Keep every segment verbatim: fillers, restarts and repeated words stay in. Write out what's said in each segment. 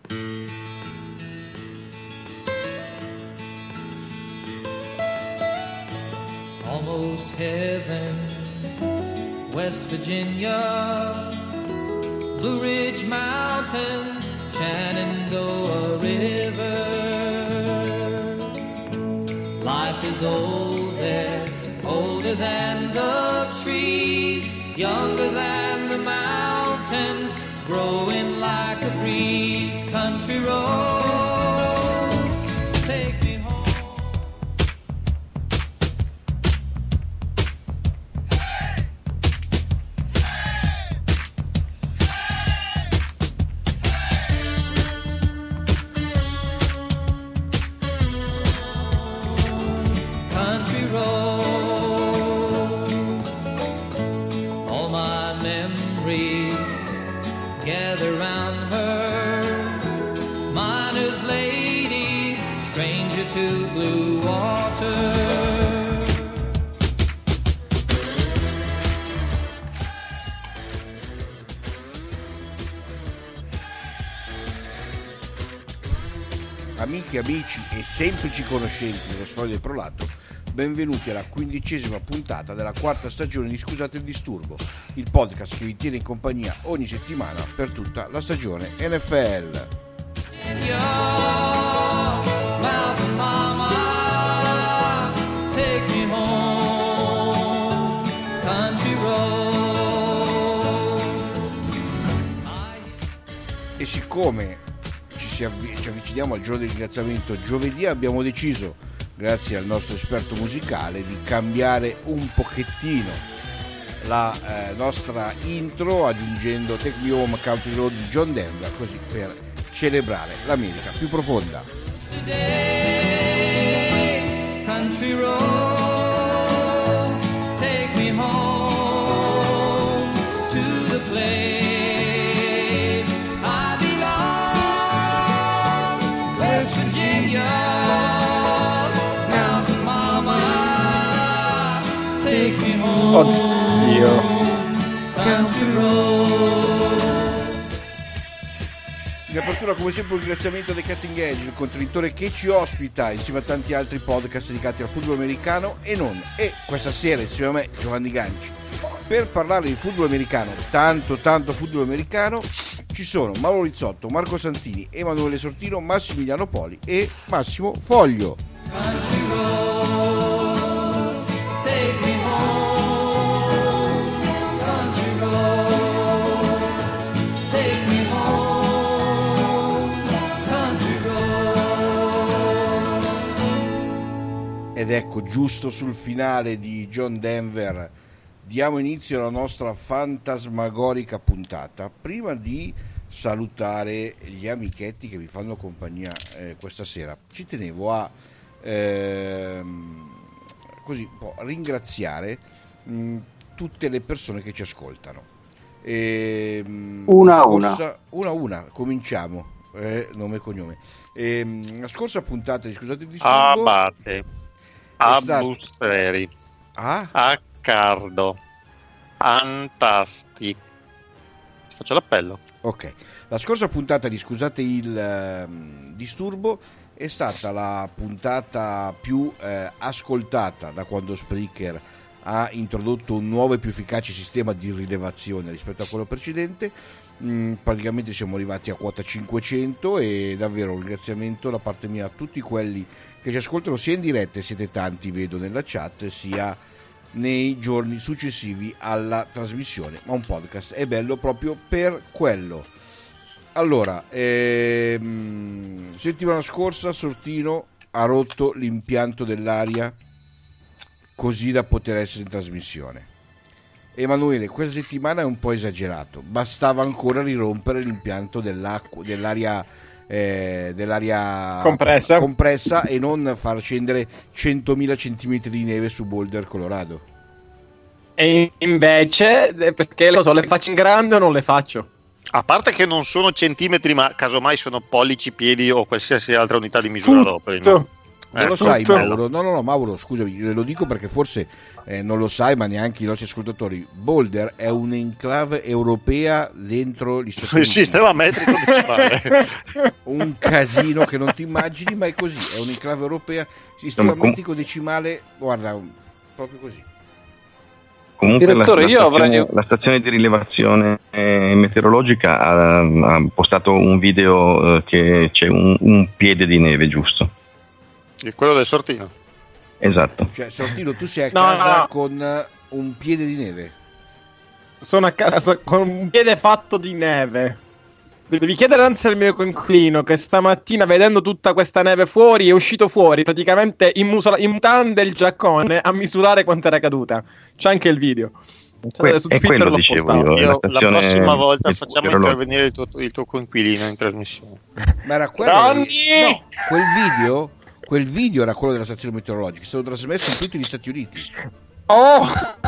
Almost heaven, West Virginia, Blue Ridge Mountains, Shenandoah River. Life is old there, older than the trees, younger than the mountains, growing like a breeze. Country roads, take me home. Country roads, all my memories gather round her, miner's lady, stranger to blue water. Amiche, amici e semplici conoscenti dello Sfoglio del Prolato, benvenuti alla quindicesima puntata della quarta stagione di Scusate il Disturbo, il podcast che vi tiene in compagnia ogni settimana per tutta la stagione N F L. E siccome ci, si avvi- ci avviciniamo al giorno del ringraziamento, giovedì abbiamo deciso, grazie al nostro esperto musicale, di cambiare un pochettino la eh, nostra intro aggiungendo Take Me Home Country Road di John Denver, così per celebrare l'America più profonda. Today, country roads, take me home to the place I belong, West Virginia, Mountain Mama, take me home. Oddio. Country roads. In apertura, come sempre, un ringraziamento dei Cutting Edge, il contenitore che ci ospita insieme a tanti altri podcast dedicati al football americano e non. E questa sera insieme a me Giovanni Ganci per parlare di football americano, tanto tanto football americano, ci sono Mauro Rizzotto, Marco Santini, Emanuele Sortino, Massimiliano Poli e Massimo Foglio. Country roads, take me home. Country roads, take me home. Country roads. Ed ecco, giusto sul finale di John Denver diamo inizio alla nostra fantasmagorica puntata. Prima di salutare gli amichetti che vi fanno compagnia eh, questa sera, ci tenevo a ehm, così un po' ringraziare mh, tutte le persone che ci ascoltano. E, mh, Una a scorsa, una a una, cominciamo. Eh, nome e cognome. E, mh, la scorsa puntata di Scusate il Disturbo Abate, stata- Abusteri, ah, Accardo, Antasti. Faccio l'appello. ok. La scorsa puntata di Scusate il ehm, Disturbo è stata la puntata più eh, ascoltata da quando Spreaker ha introdotto un nuovo e più efficace sistema di rilevazione rispetto a quello precedente. Mm, praticamente siamo arrivati a quota cinquecento e davvero un ringraziamento da parte mia a tutti quelli che ci ascoltano sia in diretta, e siete tanti vedo nella chat, sia nei giorni successivi alla trasmissione, ma un podcast è bello proprio per quello. Allora, ehm, settimana scorsa Sortino ha rotto l'impianto dell'aria così da poter essere in trasmissione. Emanuele, questa settimana è un po' esagerato, bastava ancora rirompere l'impianto dell'acqua, dell'aria, eh, dell'aria Compressa. compressa e non far scendere centomila centimetri di neve su Boulder, Colorado. E invece, eh, perché lo so, le faccio in grande o non le faccio? A parte che non sono centimetri, ma casomai sono pollici, piedi o qualsiasi altra unità di misura dopo. No? Non lo Ecco, sai, bello. Mauro? No, no, no, Mauro, scusami, lo dico perché forse eh, non lo sai, ma neanche i nostri ascoltatori. Boulder è un'enclave europea dentro gli Stati Il Uniti. sistema metrico decimale. Un casino che non ti immagini, ma è così. È un'enclave europea, sistema Insomma, com- metrico decimale, guarda, proprio così. Comunque la, Direttore, la io stazione, avrei- la stazione di rilevazione eh, meteorologica ha, ha postato un video eh, che c'è un, un piede di neve, giusto? È quello del sortino. Esatto. Cioè, Sortino, tu sei a No, casa no. con eh, un piede di neve. Sono a casa con un piede fatto di neve. Devi chiedere anzi al mio coinquilino che stamattina, vedendo tutta questa neve fuori, è uscito fuori praticamente in, musula- in mutande il giaccone a misurare quanto era caduta. C'è anche il video. Que- Su è Twitter quello l'ho dicevo postato. io. Io, la stazione prossima volta facciamo meteorologica. intervenire il tuo, il tuo coinquilino in trasmissione. Ma era quello. Ronny! No, quel video, quel video era quello della stazione meteorologica. È stato trasmesso in tutti gli Stati Uniti. Oh!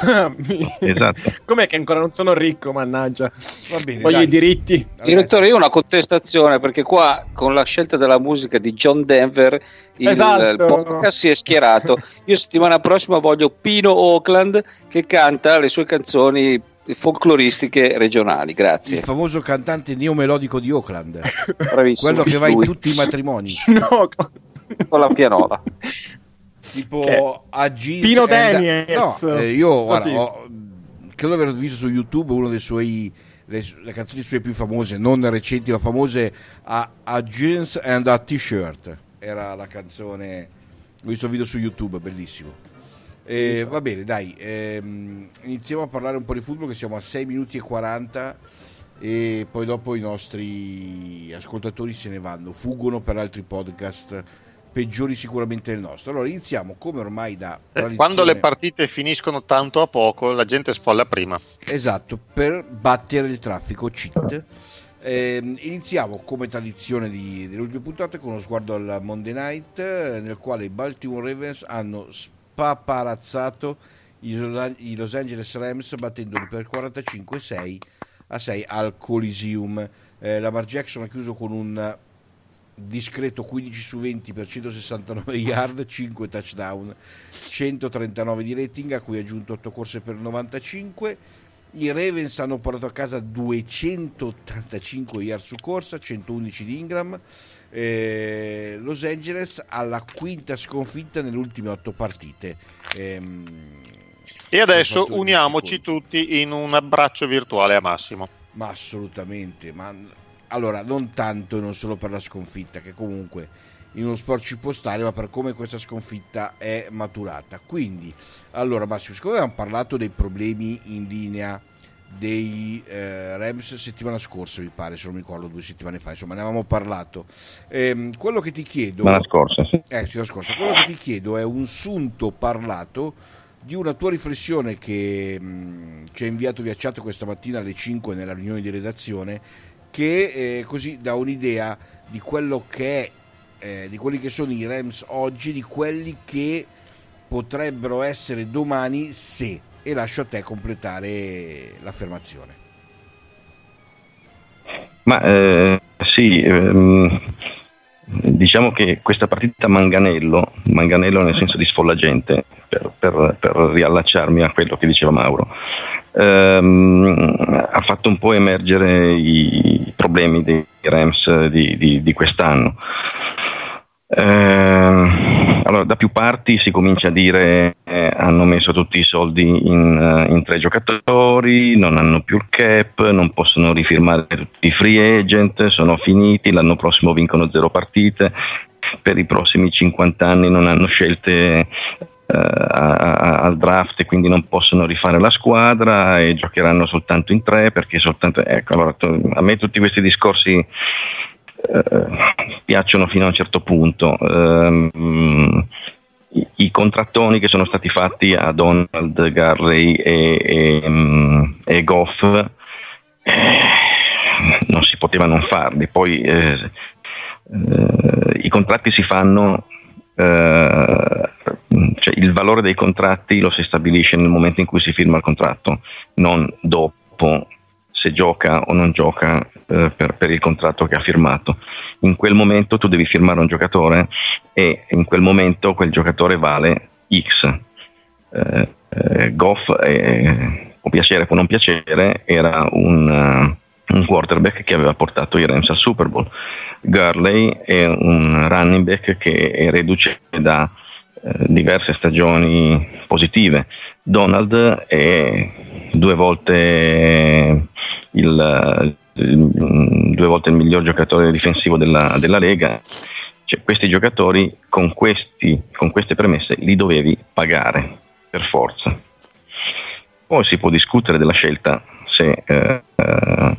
Esatto. Com'è che ancora non sono ricco, mannaggia? Va bene, Voglio dai. i diritti. Ragazzi, Direttore, io ho una contestazione perché qua con la scelta della musica di John Denver il, Esatto. il podcast si è schierato. Io settimana prossima voglio Pino Oakland che canta le sue canzoni folcloristiche regionali. il Grazie. famoso cantante neomelodico di Oakland, Bravissimo. quello che va in Lui, tutti i matrimoni, No, con la pianola. tipo Che- a Jeans Pino and- Daniels. No, eh, io guarda, Così. ho- credo di aver visto su YouTube uno dei suoi le, le canzoni sue più famose, non recenti ma famose, a, a Jeans and a T-shirt era la canzone. Ho visto il video su YouTube, bellissimo. Eh, va bene, dai, ehm, iniziamo a parlare un po' di football, che siamo a sei minuti e quaranta e poi dopo i nostri ascoltatori se ne vanno, fuggono per altri podcast peggiori sicuramente del nostro. Allora iniziamo come ormai da tradizione. Quando le partite finiscono tanto a poco, la gente sfolla prima. Esatto, per battere il traffico cheat. Ehm, iniziamo come tradizione di, delle ultime puntate con uno sguardo al Monday Night, eh, nel quale i Baltimore Ravens hanno spaparazzato i Los- i Los Angeles Rams battendoli per quarantacinque sei a sei al Coliseum. Eh, Lamar Jackson ha chiuso con un discreto quindici su venti per centosessantanove yard, cinque touchdown, centotrentanove di rating, a cui ha aggiunto otto corse per novantacinque. I Ravens hanno portato a casa duecentottantacinque yard su corsa, centoundici di Ingram. Eh, Los Angeles alla quinta sconfitta nelle ultime otto partite. Ehm, E adesso sono fatto uniamoci dodici punti. tutti in un abbraccio virtuale a Massimo. Ma assolutamente, ma allora non tanto e non solo per la sconfitta, che comunque in uno sport ci può stare, ma per come questa sconfitta è maturata. Quindi, allora Massimo, siccome abbiamo parlato dei problemi in linea dei eh, Rams settimana scorsa, mi pare, se non mi ricordo, due settimane fa, insomma ne avevamo parlato. Ehm, quello che ti chiedo Ma la scorsa, sì. eh, settimana scorsa, quello che ti chiedo è un sunto parlato di una tua riflessione che mh, ci ha inviato via chat questa mattina alle cinque nella riunione di redazione, che eh, così dà un'idea di quello che è, eh, di quelli che sono i Rams oggi, di quelli che potrebbero essere domani se, e lascio a te completare l'affermazione. Ma eh, sì, ehm, diciamo che questa partita manganello, manganello nel senso di sfollagente, per, per, per riallacciarmi a quello che diceva Mauro, ehm, ha fatto un po' emergere i problemi dei Rams di, di, di quest'anno. Eh, allora, da più parti si comincia a dire eh, hanno messo tutti i soldi in, in tre giocatori, non hanno più il cap, non possono rifirmare tutti i free agent, sono finiti, l'anno prossimo vincono zero partite, per i prossimi cinquanta anni non hanno scelte Uh, a, a, al draft e quindi non possono rifare la squadra e giocheranno soltanto in tre perché soltanto ecco allora to, a me tutti questi discorsi uh, piacciono fino a un certo punto. Um, i, i contrattoni che sono stati fatti a Donald, Garley e, e, um, e Goff eh, non si poteva non farli, poi eh, eh, i contratti si fanno. Uh, cioè il valore dei contratti lo si stabilisce nel momento in cui si firma il contratto, non dopo, se gioca o non gioca eh, per, per il contratto che ha firmato. In quel momento tu devi firmare un giocatore e in quel momento quel giocatore vale X. Eh, eh, Goff, eh, può piacere, può non piacere, era un, uh, un quarterback che aveva portato i Rams al Super Bowl. Gurley è un running back che è reduce da eh, diverse stagioni positive. Donald è due volte il, il, due volte il miglior giocatore difensivo della, della Lega. Cioè, questi giocatori con, questi, con queste premesse li dovevi pagare per forza. Poi si può discutere della scelta se eh, eh,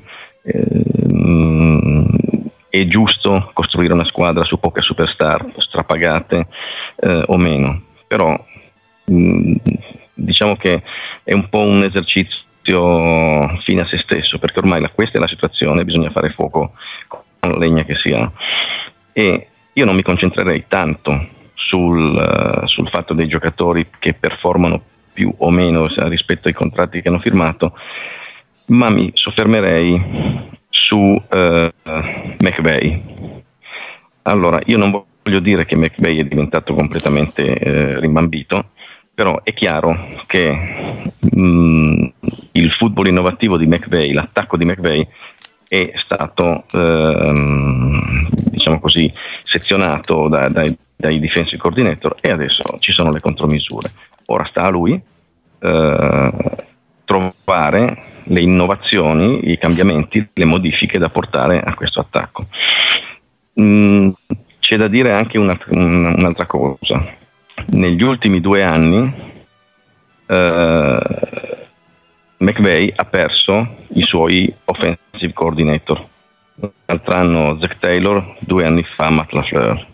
eh, è giusto costruire una squadra su poche superstar strapagate eh, o meno, però mh, diciamo che è un po' un esercizio fine a se stesso, perché ormai la, questa è la situazione, bisogna fare fuoco con la legna che si ha. E io non mi concentrerei tanto sul, uh, sul fatto dei giocatori che performano più o meno rispetto ai contratti che hanno firmato, ma mi soffermerei su uh, McVay. Allora, io non voglio dire che McVay è diventato completamente uh, rimbambito, però è chiaro che mh, il football innovativo di McVay, l'attacco di McVay è stato ehm, diciamo così sezionato da, dai, dai defensive coordinator e adesso ci sono le contromisure. Ora sta a lui eh, trovare le innovazioni, i cambiamenti, le modifiche da portare a questo attacco. Mm, c'è da dire anche una, un, un'altra cosa. Negli ultimi due anni eh, McVay ha perso i suoi offensive coordinator. L'altro anno Zach Taylor, due anni fa Matt LaFleur,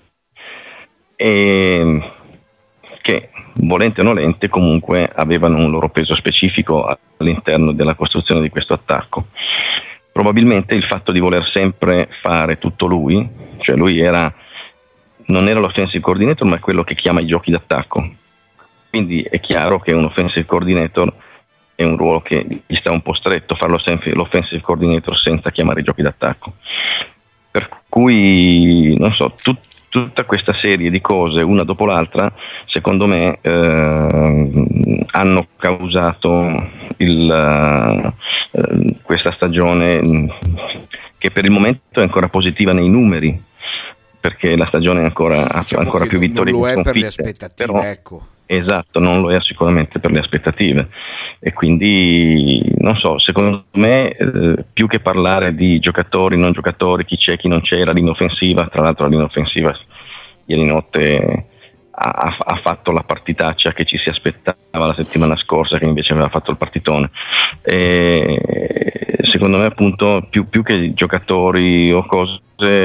e che volente o nolente comunque avevano un loro peso specifico all'interno della costruzione di questo attacco. Probabilmente il fatto di voler sempre fare tutto lui, cioè lui era non era l'offensive coordinator ma è quello che chiama i giochi d'attacco, quindi è chiaro che un offensive coordinator è un ruolo che gli sta un po' stretto farlo sempre l'offensive coordinator senza chiamare i giochi d'attacco, per cui non so, tut, tutta questa serie di cose una dopo l'altra secondo me eh, hanno causato il, eh, questa stagione che per il momento è ancora positiva nei numeri, perché la stagione è ancora, diciamo ancora più vittorie non lo che è per le sconfitte, aspettative, però, ecco. Esatto, non lo è sicuramente per le aspettative e quindi non so, secondo me eh, più che parlare di giocatori, non giocatori, chi c'è, chi non c'è, la linea offensiva, tra l'altro la linea offensiva ieri notte ha, ha fatto la partitaccia che ci si aspettava la settimana scorsa, che invece aveva fatto il partitone. E secondo me appunto più, più che giocatori o cose,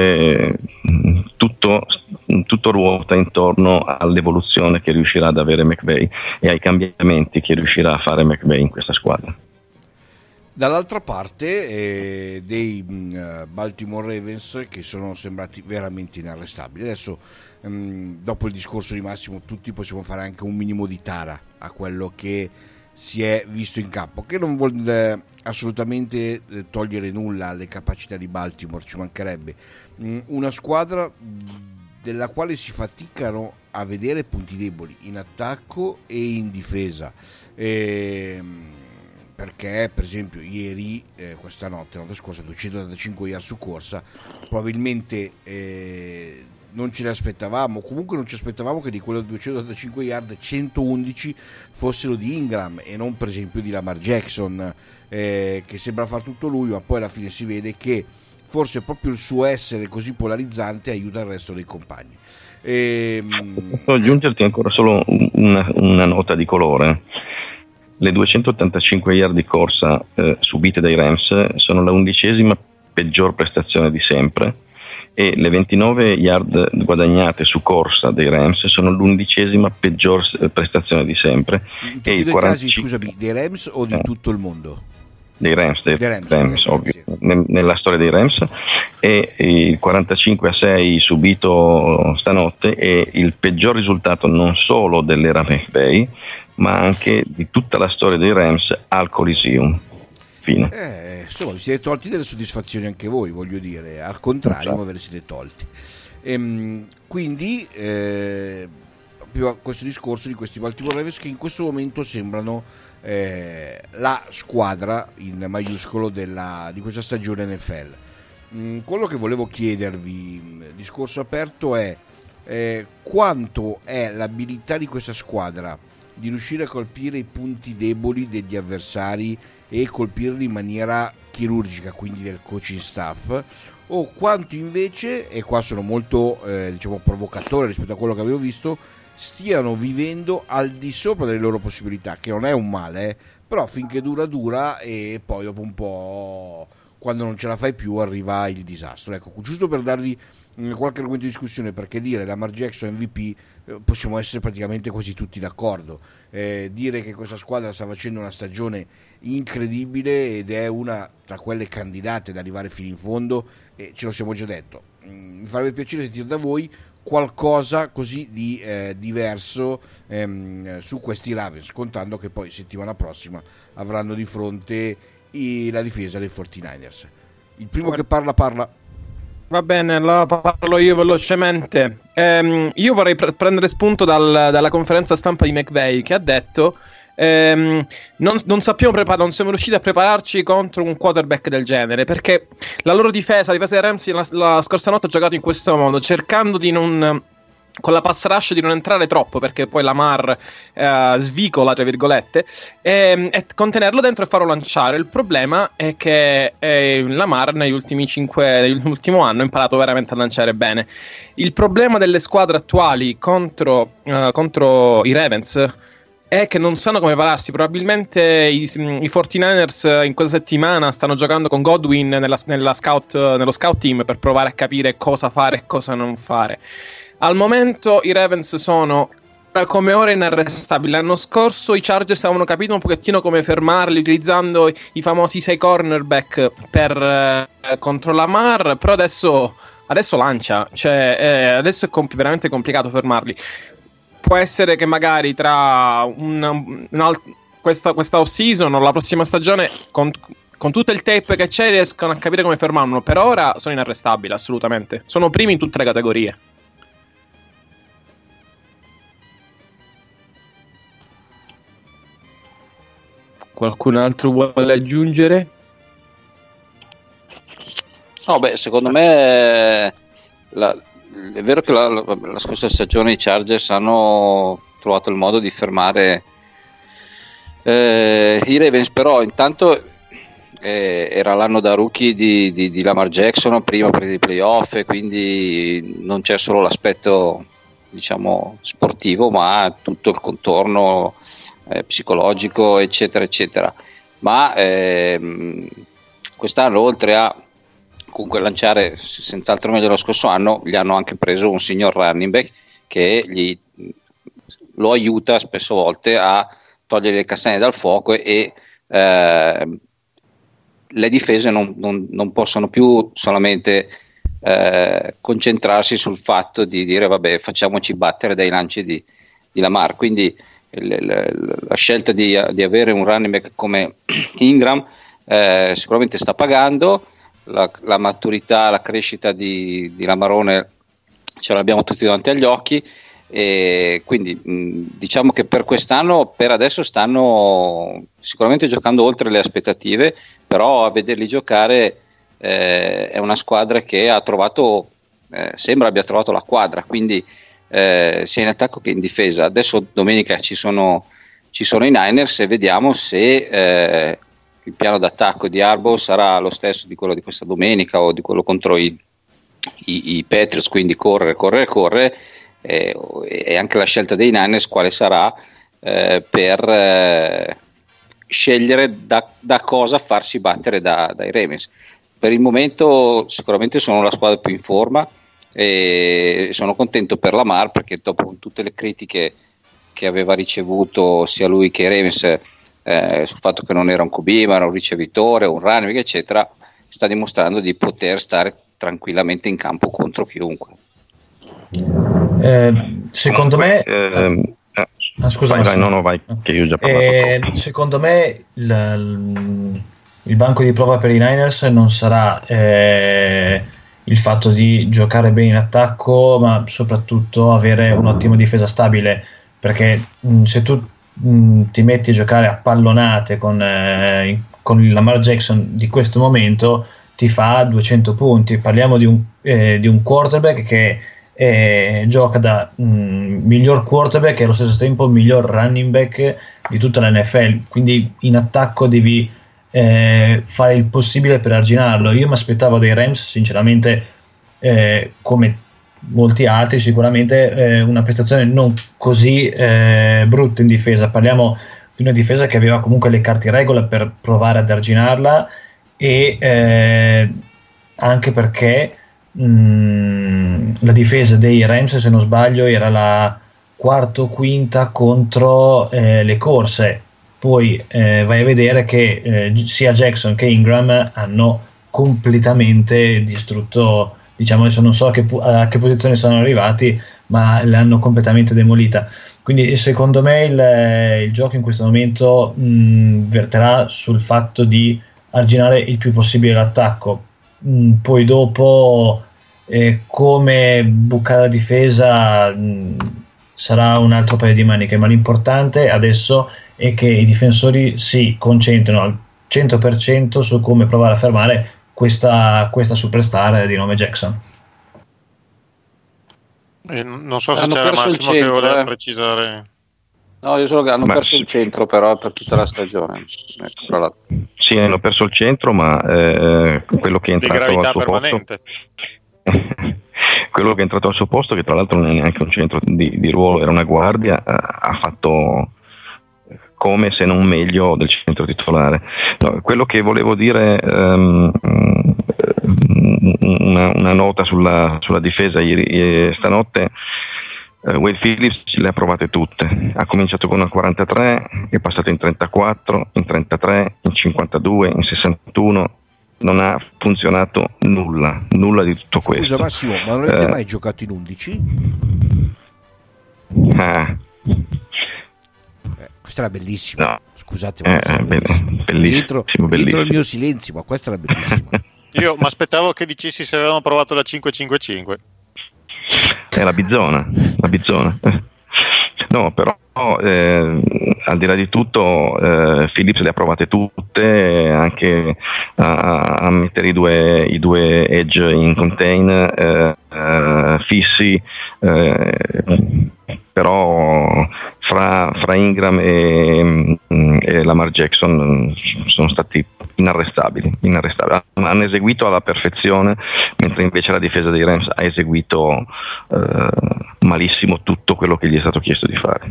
tutto, tutto ruota intorno all'evoluzione che riuscirà ad avere McVay e ai cambiamenti che riuscirà a fare McVay in questa squadra. Dall'altra parte eh, dei uh, Baltimore Ravens, che sono sembrati veramente inarrestabili. Adesso um, dopo il discorso di Massimo tutti possiamo fare anche un minimo di tara a quello che si è visto in campo, che non vuol eh, assolutamente eh, togliere nulla alle capacità di Baltimore, ci mancherebbe. Mm, una squadra della quale si faticano a vedere punti deboli in attacco e in difesa, e, perché per esempio ieri, eh, questa notte, l'anno scorso, duecentottantacinque yard su corsa, probabilmente eh, non ce le aspettavamo, comunque non ci aspettavamo che di quello duecentottantacinque yard centoundici fossero di Ingram e non per esempio di Lamar Jackson, eh, che sembra far tutto lui, ma poi alla fine si vede che forse proprio il suo essere così polarizzante aiuta il resto dei compagni. E, posso aggiungerti ancora solo una, una nota di colore. Le duecentottantacinque yard di corsa eh, subite dai Rams sono la undicesima peggior prestazione di sempre e le ventinove yard guadagnate su corsa dei Rams sono l'undicesima peggior prestazione di sempre. In tutti e i i quarantacinque... casi, scusami, dei Rams o di eh. tutto il mondo? Dei Rams, dei dei Rams, Rams dei ovvio, Rams, sì. Nel, nella storia dei Rams, e il quarantacinque a sei subito stanotte è il peggior risultato non solo dell'era McVay ma anche di tutta la storia dei Rams al Coliseum. Fine. Eh, insomma, vi siete tolti delle soddisfazioni anche voi, voglio dire, al contrario, ma ve le siete tolti. Ehm, quindi, eh, questo discorso di questi Baltimore Ravens che in questo momento sembrano eh, la squadra in maiuscolo della, di questa stagione N F L. Mm, quello che volevo chiedervi, discorso aperto, è eh, quanto è l'abilità di questa squadra di riuscire a colpire i punti deboli degli avversari e colpirli in maniera chirurgica, quindi del coaching staff, o quanto invece, e qua sono molto eh, diciamo provocatore rispetto a quello che avevo visto, stiano vivendo al di sopra delle loro possibilità, che non è un male, eh, però finché dura dura e poi dopo un po', quando non ce la fai più, arriva il disastro. Ecco, giusto per darvi qualche argomento di discussione, perché dire Lamar Jackson M V P eh, possiamo essere praticamente quasi tutti d'accordo. Eh, dire che questa squadra sta facendo una stagione incredibile ed è una tra quelle candidate ad arrivare fino in fondo, eh, ce lo siamo già detto. Mm, mi farebbe piacere sentire da voi qualcosa così di eh, diverso ehm, su questi Ravens, contando che poi settimana prossima avranno di fronte i, la difesa dei quarantanovers. Il primo che parla parla. Va bene, allora parlo io velocemente. Ehm, io vorrei pre- prendere spunto dal, dalla conferenza stampa di McVay, che ha detto ehm, non, non sappiamo preparare, non siamo riusciti a prepararci contro un quarterback del genere, perché la loro difesa, la difesa dei Rams la, la scorsa notte ha giocato in questo modo, cercando di non, con la pass rush, di non entrare troppo, perché poi Lamar eh, svicola, tra virgolette, e, e contenerlo dentro e farlo lanciare. Il problema è che eh, Lamar negli ultimi cinque, nell'ultimo anno ha imparato veramente a lanciare bene. Il problema delle squadre attuali contro, uh, contro i Ravens è che non sanno come prepararsi. Probabilmente i, i quarantanovers in questa settimana stanno giocando con Godwin nella, nella scout, nello scout team per provare a capire cosa fare e cosa non fare. Al momento i Ravens sono come ora inarrestabili. L'anno scorso i Chargers avevano capito un pochettino come fermarli utilizzando i famosi sei cornerback per eh, contro Lamar, però adesso, adesso lancia, cioè eh, adesso è comp- veramente complicato fermarli. Può essere che magari tra una, una, questa, questa off-season o la prossima stagione con, con tutto il tape che c'è riescono a capire come fermarlo. Per ora sono inarrestabili, assolutamente, sono primi in tutte le categorie. Qualcun altro vuole aggiungere? No, beh, secondo me la, è vero che la, la, la scorsa stagione i Chargers hanno trovato il modo di fermare eh, i Ravens, però intanto eh, era l'anno da rookie di, di, di Lamar Jackson prima per i playoff, e quindi non c'è solo l'aspetto, diciamo, sportivo, ma tutto il contorno Eh, psicologico, eccetera eccetera. Ma ehm, quest'anno, oltre a comunque lanciare senz'altro meglio dello scorso anno, gli hanno anche preso un signor running back che gli, lo aiuta spesso volte a togliere le castagne dal fuoco, e eh, le difese non, non, non possono più solamente eh, concentrarsi sul fatto di dire vabbè, facciamoci battere dai lanci di, di Lamar. Quindi La, la, la scelta di, di avere un running back come Ingram eh, sicuramente sta pagando. La, la maturità, la crescita di, di Lamarone ce l'abbiamo tutti davanti agli occhi, e quindi mh, diciamo che per quest'anno, per adesso, stanno sicuramente giocando oltre le aspettative, però a vederli giocare eh, è una squadra che ha trovato, eh, sembra abbia trovato la quadra, quindi Eh, sia in attacco che in difesa. Adesso domenica ci sono, ci sono i Niners, e vediamo se eh, il piano d'attacco di Harbaugh sarà lo stesso di quello di questa domenica o di quello contro i, i, i Patriots, quindi correre, correre, correre, eh, e anche la scelta dei Niners quale sarà eh, per eh, scegliere da, da cosa farsi battere da, dai Ravens. Per il momento sicuramente sono la squadra più in forma, e sono contento per Lamar, perché dopo tutte le critiche che aveva ricevuto sia lui che Ravens eh, sul fatto che non era un Q B ma era un ricevitore, un running back eccetera, sta dimostrando di poter stare tranquillamente in campo contro chiunque. Eh, secondo me eh, eh, ah, scusa, vai, vai, no, no, vai, che io ho già parlato. Eh, secondo me la, il banco di prova per i Niners non sarà eh, il fatto di giocare bene in attacco, ma soprattutto avere un'ottima difesa stabile, perché mh, se tu mh, ti metti a giocare a pallonate con, eh, con il Lamar Jackson di questo momento, ti fa duecento punti. Parliamo di un, eh, di un quarterback che eh, gioca da mh, miglior quarterback e allo stesso tempo miglior running back di tutta la N F L, quindi in attacco devi eh, fare il possibile per arginarlo. Io mi aspettavo dei Rams sinceramente, eh, come molti altri sicuramente, eh, una prestazione non così eh, brutta in difesa. Parliamo di una difesa che aveva comunque le carte in regola per provare ad arginarla, e eh, anche perché mh, la difesa dei Rams, se non sbaglio, era la quarta o quinta contro eh, le corse. Poi eh, vai a vedere che eh, sia Jackson che Ingram hanno completamente distrutto, diciamo, adesso non so a che, a che posizione sono arrivati, ma l'hanno completamente demolita. Quindi secondo me il, il gioco in questo momento mh, verterà sul fatto di arginare il più possibile l'attacco. Mh, poi dopo eh, come bucare la difesa mh, sarà un altro paio di maniche, ma l'importante adesso è che i difensori si concentrino al cento per cento su come provare a fermare questa, questa superstar di nome Jackson. Eh, non so se Hanno c'era perso il Massimo che centro, voleva eh. precisare. No, io solo che hanno Ma perso sì. il centro però per tutta la stagione. Ecco, tra l'altro. Sì, hanno perso il centro, ma eh, quello che è Di entrato al gravità suo permanente. posto quello che è entrato al suo posto, che tra l'altro non è neanche un centro di, di ruolo, era una guardia, eh, ha fatto come se non meglio del centro titolare. No, quello che volevo dire, um, una, una nota sulla, sulla difesa ieri, ieri stanotte. Uh, Wade Phillips le ha provate tutte, ha cominciato con una quarantatré, è passato in trentaquattro, in trentatré, in cinquantadue, in sessantuno, non ha funzionato nulla, nulla di tutto questo. Scusa Massimo, ma non avete Eh, mai giocato in undici? ah, Eh, questa era bellissima. No. Scusate, ma Eh, questa era be- bellissima. bellissimo, Dietro, bellissimo. dietro il mio silenzio, ma questa era bellissima. Io mi aspettavo che dicessi se avevano provato la cinque cinque cinque. è la bizzona, la bizzona. No, però eh, al di là di tutto eh, Phillips le ha provate tutte, anche a, a mettere i due, i due edge in contain eh, eh, fissi, eh, però fra, fra Ingram e, e Lamar Jackson sono stati inarrestabili, inarrestabili. Hanno eseguito alla perfezione, mentre invece la difesa dei Rams ha eseguito eh, malissimo tutto quello che gli è stato chiesto di fare.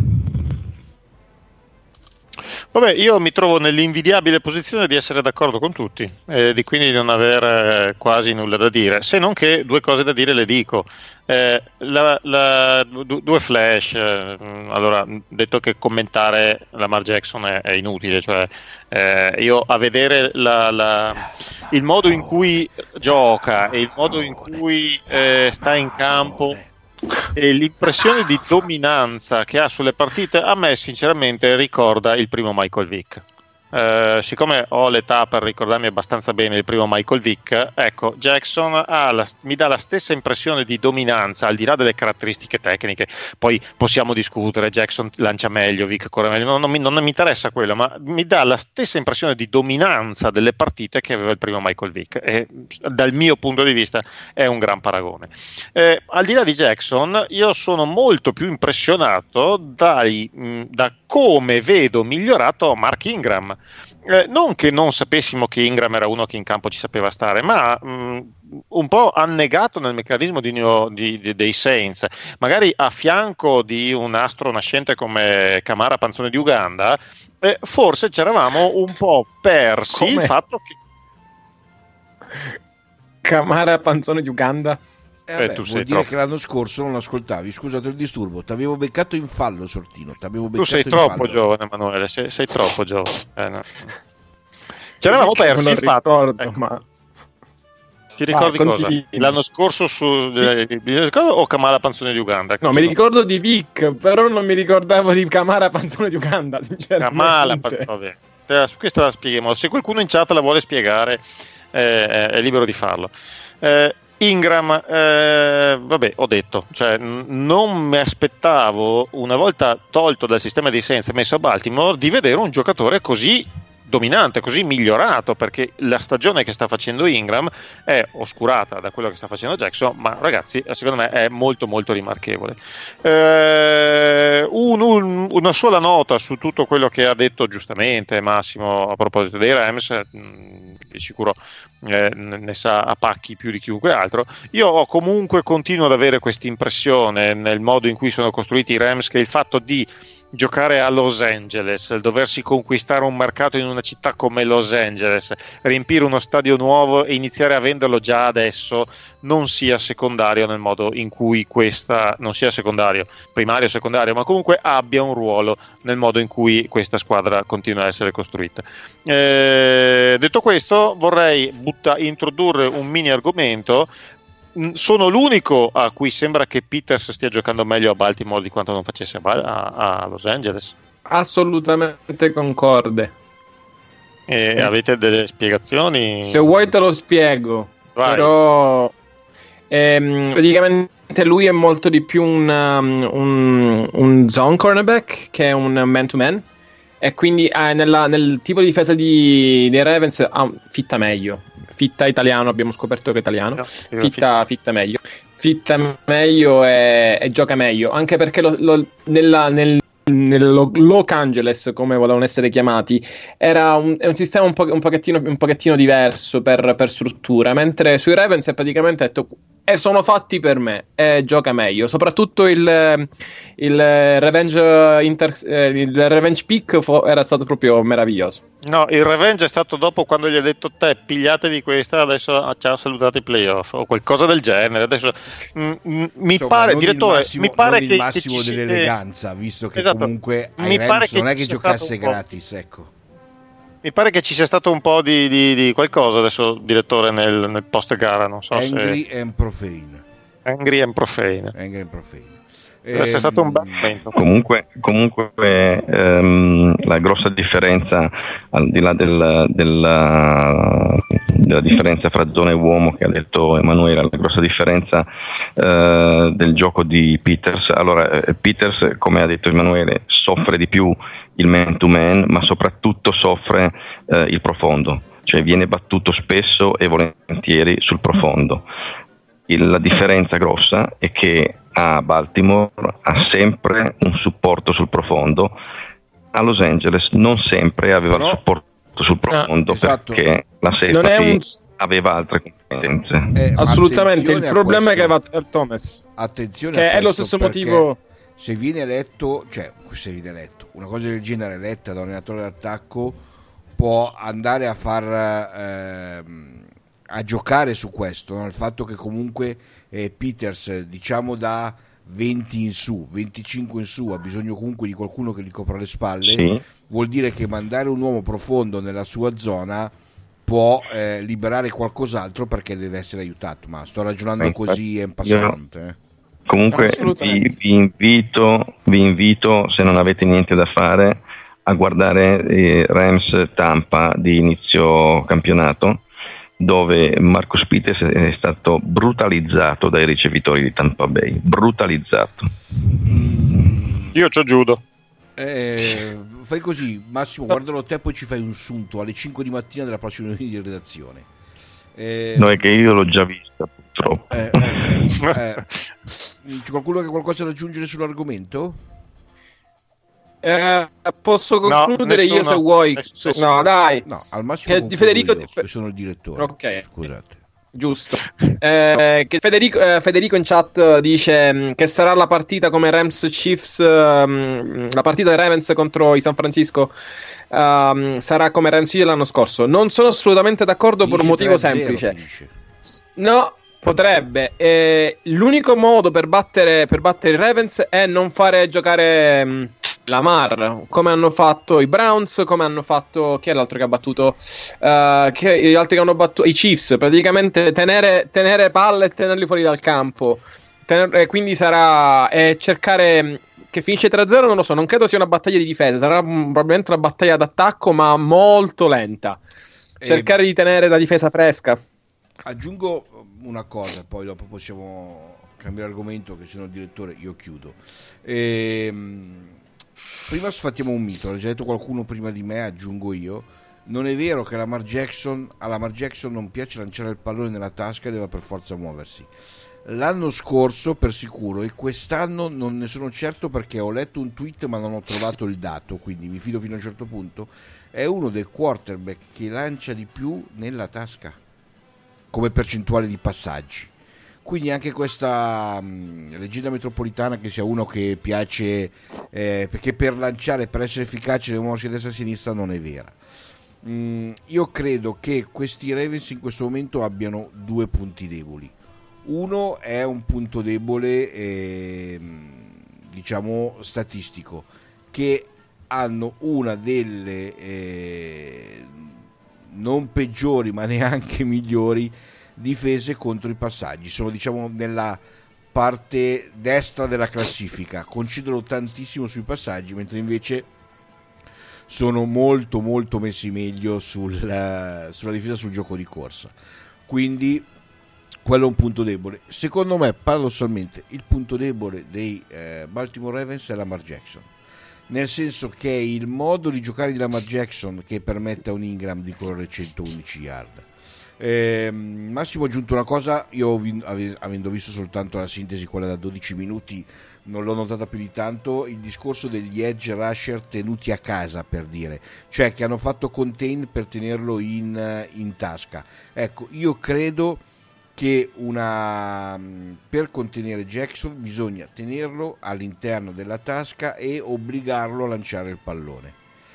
Vabbè, io mi trovo nell'invidiabile posizione di essere d'accordo con tutti e di quindi non avere quasi nulla da dire, se non che due cose da dire le dico. Eh, la, la, du, due flash. Eh, allora, detto che commentare Lamar Jackson è, è inutile, cioè eh, io a vedere la, la, il modo in cui gioca e il modo in cui eh, sta in campo e l'impressione di dominanza che ha sulle partite, a me sinceramente ricorda il primo Michael Vick. Eh, siccome ho l'età per ricordarmi abbastanza bene il primo Michael Vick, ecco, Jackson ha la, mi dà la stessa impressione di dominanza, al di là delle caratteristiche tecniche. Poi possiamo discutere, Jackson lancia meglio, Vick corre meglio, non, non, mi, non mi interessa quello, ma mi dà la stessa impressione di dominanza delle partite che aveva il primo Michael Vick, e dal mio punto di vista è un gran paragone. Eh, al di là di Jackson, io sono molto più impressionato dai, mh, da come vedo migliorato Mark Ingram. Eh, non che non sapessimo che Ingram era uno che in campo ci sapeva stare, ma mh, un po' annegato nel meccanismo di, di, di, dei Saints, magari a fianco di un astro nascente come Kamara Panzone di Uganda, eh, forse ci eravamo un po' persi. Come? Il fatto che Kamara Panzone di Uganda. Eh, vabbè, Eh, tu sei vuol dire troppo. che l'anno scorso non ascoltavi. Scusate il disturbo, ti avevo beccato in fallo, Sortino. T'avevo tu beccato sei in troppo fallo. giovane, Emanuele, sei, sei troppo giovane. Eh, no. Ci eravamo persi Non il fatto. ricordo, Ecco, ma ti ricordi Ah, cosa? continui. L'anno scorso su eh, o Kamala Panzone di Uganda? no, mi ricordo di Vic, però non mi ricordavo di Kamara Panzone di Uganda, sinceramente. Kamala Panzone, vabbè. te la, questa la spieghiamo. Se qualcuno in chat la vuole spiegare, eh, è libero di farlo. Eh, Ingram, eh, vabbè, ho detto, cioè, n- non mi aspettavo, una volta tolto dal sistema di Saints e messo a Baltimore, di vedere un giocatore così dominante, così migliorato, perché la stagione che sta facendo Ingram è oscurata da quello che sta facendo Jackson, ma ragazzi, secondo me è molto molto rimarchevole. Eh, un, un, una sola nota su tutto quello che ha detto giustamente Massimo a proposito dei Rams, di sicuro eh, ne sa a pacchi più di chiunque altro. Io ho comunque continuo ad avere questa impressione nel modo in cui sono costruiti i Rams, che il fatto di giocare a Los Angeles, il doversi conquistare un mercato in una città come Los Angeles, riempire uno stadio nuovo e iniziare a venderlo già adesso, non sia secondario nel modo in cui questa, non sia secondario, primario o secondario, ma comunque abbia un ruolo nel modo in cui questa squadra continua a essere costruita. Eh, detto questo, vorrei butta, introdurre un mini argomento. Sono l'unico a cui sembra che Peters stia giocando meglio a Baltimore di quanto non facesse a, a, a Los Angeles? Assolutamente concorde. E eh. avete delle spiegazioni? Se vuoi te lo spiego. Vai. Però ehm, praticamente lui è molto di più un, um, un, un zone cornerback che un man-to-man, e quindi eh, nella, nel tipo di difesa di, dei Ravens ah, fitta meglio. Fitta italiano, abbiamo scoperto che è italiano. No, fitta, fitta meglio. Fitta meglio e, e gioca meglio. Anche perché lo, lo, nella, nel, nel Los Angeles, come volevano essere chiamati, era un, è un sistema un, po', un, pochettino, un pochettino diverso per, per struttura. Mentre sui Ravens è praticamente detto: e sono fatti per me, e gioca meglio. Soprattutto il, il revenge inter, il revenge pick era stato proprio meraviglioso. No, il revenge è stato dopo, quando gli ha detto: te pigliatevi questa, adesso ci ha salutato i playoff o qualcosa del genere. Adesso m- m- mi Insomma, pare, non direttore, il massimo, mi pare non che il massimo che ci dell'eleganza, visto che esatto. comunque ai mi Rams pare non che è che ci sia giocasse stato un po'. gratis, ecco. Mi pare che ci sia stato un po' di, di, di qualcosa adesso, direttore, nel, nel post gara, non so Angry se and profane. Angry and profane. Angry and profane. Deve essere stato un bel momento. Comunque, comunque ehm, la grossa differenza, al di là del, della, della differenza fra zona e uomo che ha detto Emanuele, la grossa differenza eh, del gioco di Peters. Allora, eh, Peters, come ha detto Emanuele, soffre di più il man to man, ma soprattutto soffre eh, il profondo, cioè viene battuto spesso e volentieri sul profondo. Il, la differenza grossa è che a Baltimore ha sempre un supporto sul profondo, a Los Angeles non sempre aveva Però, il supporto sul profondo, ah, esatto. perché la safety un... aveva altre competenze. Eh, Assolutamente, il problema è che aveva Earl Thomas, attenzione che a è lo stesso motivo. Se viene eletto, cioè se viene eletto una cosa del genere eletta da un allenatore d'attacco, può andare a far eh, a giocare su questo, no? Il fatto che comunque eh, Peters, diciamo da venti in su, venticinque in su, ha bisogno comunque di qualcuno che gli copra le spalle, sì. Vuol dire che mandare un uomo profondo nella sua zona può eh, liberare qualcos'altro, perché deve essere aiutato. Ma sto ragionando eh, così en passant, eh. Comunque vi, vi, invito, vi invito, se non avete niente da fare, a guardare eh, Rams Tampa di inizio campionato, dove Marcus Peters è stato brutalizzato dai ricevitori di Tampa Bay. Brutalizzato. Io c'ho judo. Eh, fai così, Massimo, guardalo te, poi ci fai un sunto alle cinque di mattina della prossima riunione di redazione. Eh, no, è che io l'ho già vista, purtroppo. Eh, okay. eh, c'è qualcuno che ha qualcosa da aggiungere sull'argomento? Eh, posso concludere no, io se vuoi. Se, no, dai. No, al massimo che di Federico io, che sono il direttore. Ok, scusate. Giusto. Eh, che Federico, eh, Federico in chat dice mh, che sarà la partita come Rams Chiefs, mh, la partita dei Ravens contro i San Francisco uh, sarà come Rams l'anno scorso. Non sono assolutamente d'accordo finisce per un motivo semplice. Finisce. No, potrebbe. Eh, l'unico modo per battere, per battere i Ravens è non fare giocare mh, Lamar, come hanno fatto i Browns, come hanno fatto, chi è l'altro che ha battuto uh, che, gli altri che hanno battuto i Chiefs, praticamente tenere, tenere palle e tenerli fuori dal campo. Tener, eh, quindi sarà eh, cercare che finisce tre a zero non lo so, non credo sia una battaglia di difesa, sarà mm, probabilmente una battaglia d'attacco, ma molto lenta. Cercare E di tenere la difesa fresca. aggiungo una cosa, poi dopo possiamo cambiare argomento, che se no il direttore io chiudo. Ehm, prima sfattiamo un mito, l'ha già detto qualcuno prima di me, aggiungo io. Non è vero che Lamar Jackson, a Lamar Jackson non piace lanciare il pallone nella tasca e deve per forza muoversi. L'anno scorso per sicuro, e quest'anno non ne sono certo perché ho letto un tweet ma non ho trovato il dato, quindi mi fido fino a un certo punto, è uno dei quarterback che lancia di più nella tasca come percentuale di passaggi. Quindi anche questa mh, leggenda metropolitana che sia uno che piace eh, perché per lanciare, per essere efficace devono muoversi a destra e a sinistra, non è vera. Mm, io credo che questi Ravens in questo momento abbiano due punti deboli. Uno è un punto debole eh, diciamo statistico, che hanno una delle eh, non peggiori ma neanche migliori difese contro i passaggi. Sono diciamo nella parte destra della classifica, concidono tantissimo sui passaggi, mentre invece sono molto molto messi meglio sul, sulla difesa, sul gioco di corsa. Quindi quello è un punto debole. Secondo me, paradossalmente, il punto debole dei eh, Baltimore Ravens è Lamar Jackson, nel senso che è il modo di giocare di Lamar Jackson che permette a un Ingram di correre centoundici yard. Eh, Massimo ha aggiunto una cosa, io avendo visto soltanto la sintesi, quella da dodici minuti, non l'ho notata più di tanto, il discorso degli edge rusher tenuti a casa, per dire, cioè che hanno fatto contain per tenerlo in, in tasca. Ecco, io credo che una per contenere Jackson bisogna tenerlo all'interno della tasca e obbligarlo a lanciare il pallone,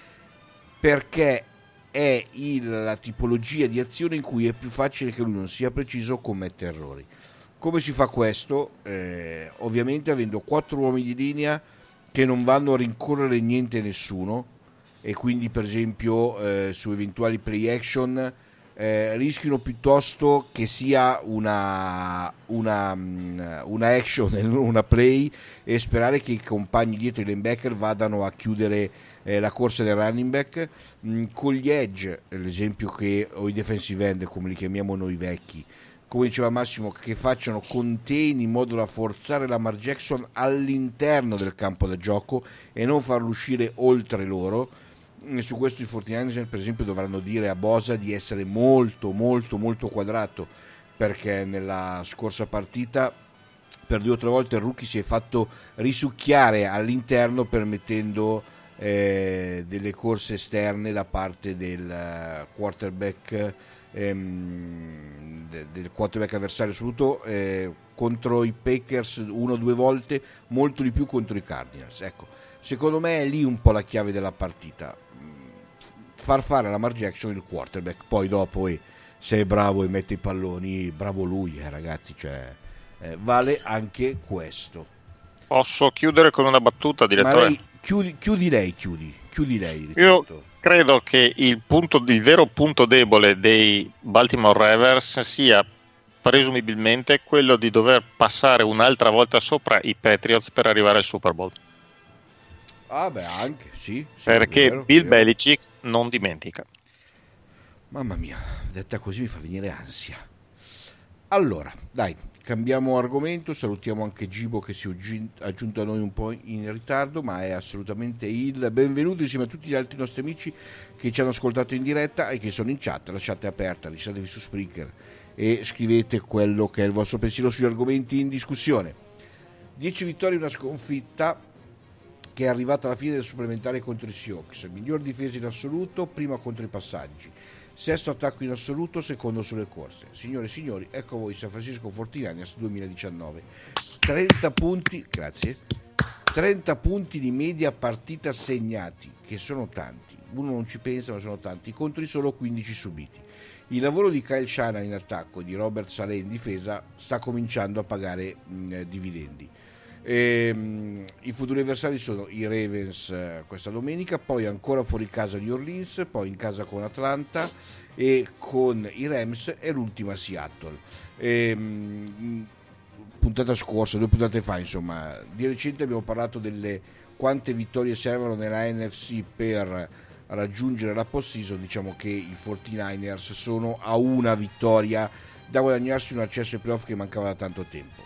perché è il, la tipologia di azione in cui è più facile che lui non sia preciso o commette errori. Come si fa questo? Eh, ovviamente avendo quattro uomini di linea che non vanno a rincorrere niente a nessuno, e quindi per esempio eh, su eventuali play action eh, rischiano piuttosto che sia una, una, una action e non una play, e sperare che i compagni dietro i linebacker vadano a chiudere eh, la corsa del running back. Mh, con gli edge, l'esempio che o i defensive end come li chiamiamo noi vecchi, come diceva Massimo, che facciano contain in modo da forzare Lamar Jackson all'interno del campo da gioco e non farlo uscire oltre loro. E su questo i quarantanovesimi per esempio dovranno dire a Bosa di essere molto molto molto quadrato, perché nella scorsa partita per due o tre volte il rookie si è fatto risucchiare all'interno, permettendo eh, delle corse esterne da parte del quarterback ehm, del quarterback avversario, soprattutto eh, contro i Packers uno o due volte, molto di più contro i Cardinals. Ecco, secondo me è lì un po' la chiave della partita, far fare a Lamar Jackson il quarterback, poi dopo eh, se è bravo e mette i palloni, bravo lui, eh, ragazzi, cioè eh, vale anche questo. Posso chiudere con una battuta, direttore? Ma lei, chiudi, chiudi lei, chiudi, chiudi lei. Io credo che il, punto, il vero punto debole dei Baltimore Ravens sia presumibilmente quello di dover passare un'altra volta sopra i Patriots per arrivare al Super Bowl. Ah beh, anche, sì. sì Perché vero, Bill vero. Belichick non dimentica. Mamma mia, detta così mi fa venire ansia. Allora, dai, cambiamo argomento, salutiamo anche Gibo che si è aggiunto a noi un po' in ritardo, ma è assolutamente il benvenuto insieme a tutti gli altri nostri amici che ci hanno ascoltato in diretta e che sono in chat. La chat è aperta, registratevi su Spreaker e scrivete quello che è il vostro pensiero sugli argomenti in discussione. dieci vittorie e una sconfitta, che è arrivata alla fine del supplementare contro i Seahawks, miglior difesa in assoluto, prima contro i passaggi, sesto attacco in assoluto, secondo sulle corse. Signore e signori, ecco voi San Francisco quarantanovesimi duemiladiciannove, trenta punti, grazie, trenta punti di media partita segnati, che sono tanti, uno non ci pensa ma sono tanti, contro i solo quindici subiti. Il lavoro di Kyle Shanahan in attacco e di Robert Saleh in difesa sta cominciando a pagare mh, dividendi. E, i futuri avversari sono i Ravens eh, questa domenica, poi ancora fuori casa New Orleans, poi in casa con Atlanta e con i Rams e l'ultima Seattle. E, mh, puntata scorsa, due puntate fa, insomma, di recente abbiamo parlato delle quante vittorie servono nella N F C per raggiungere la postseason. Diciamo che i quarantanovers sono a una vittoria da guadagnarsi un accesso ai playoff che mancava da tanto tempo.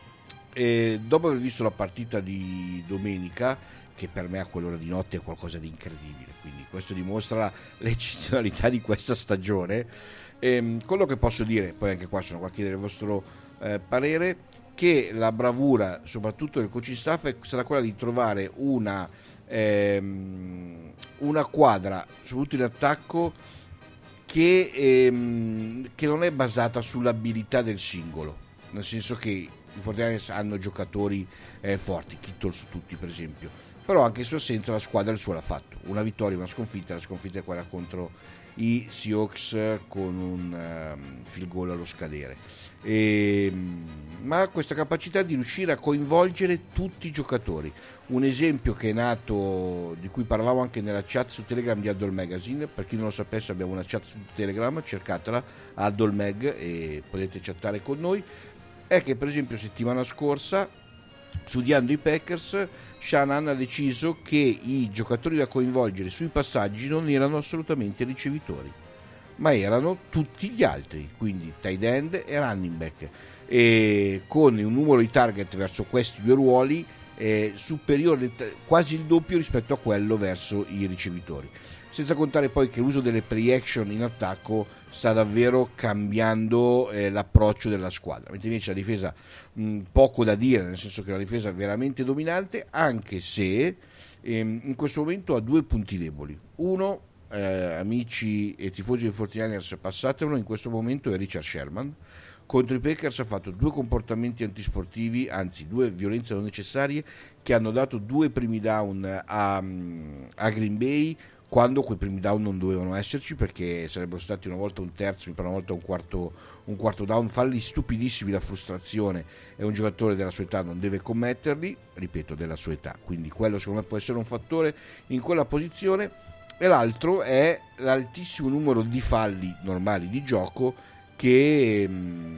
E dopo aver visto la partita di domenica, che per me a quell'ora di notte è qualcosa di incredibile, quindi questo dimostra l'eccezionalità di questa stagione, ehm, quello che posso dire, poi anche qua sono qua a chiedere il vostro eh, parere, che la bravura soprattutto del coaching staff è stata quella di trovare una ehm, una quadra, soprattutto in attacco, che, ehm, che non è basata sull'abilità del singolo, nel senso che i quarantanovers hanno giocatori eh, forti, Kittle su tutti per esempio, però anche in sua assenza la squadra il suo l'ha fatto, una vittoria, una sconfitta, la sconfitta è quella contro i Seahawks con un um, field goal allo scadere, e, ma questa capacità di riuscire a coinvolgere tutti i giocatori, un esempio che è nato, di cui parlavamo anche nella chat su Telegram di Addle Magazine. Per chi non lo sapesse, abbiamo una chat su Telegram, cercatela, Addle Mag, e potete chattare con noi. È che per esempio settimana scorsa, studiando i Packers, Shanahan ha deciso che i giocatori da coinvolgere sui passaggi non erano assolutamente ricevitori, ma erano tutti gli altri, quindi tight end e running back, e con un numero di target verso questi due ruoli eh, superiore, quasi il doppio rispetto a quello verso i ricevitori. Senza contare poi che l'uso delle play action in attacco sta davvero cambiando eh, l'approccio della squadra, mentre invece la difesa mh, poco da dire, nel senso che la difesa è veramente dominante, anche se ehm, in questo momento ha due punti deboli. Uno, eh, amici e tifosi dei quarantanovers, passatelo, in questo momento è Richard Sherman. Contro i Packers ha fatto due comportamenti antisportivi, anzi due violenze non necessarie, che hanno dato due primi down a, a Green Bay, quando quei primi down non dovevano esserci, perché sarebbero stati una volta un terzo, una volta un quarto, un quarto down, falli stupidissimi, la frustrazione, e un giocatore della sua età non deve commetterli, ripeto, della sua età, quindi quello secondo me può essere un fattore in quella posizione. E l'altro è l'altissimo numero di falli normali di gioco che,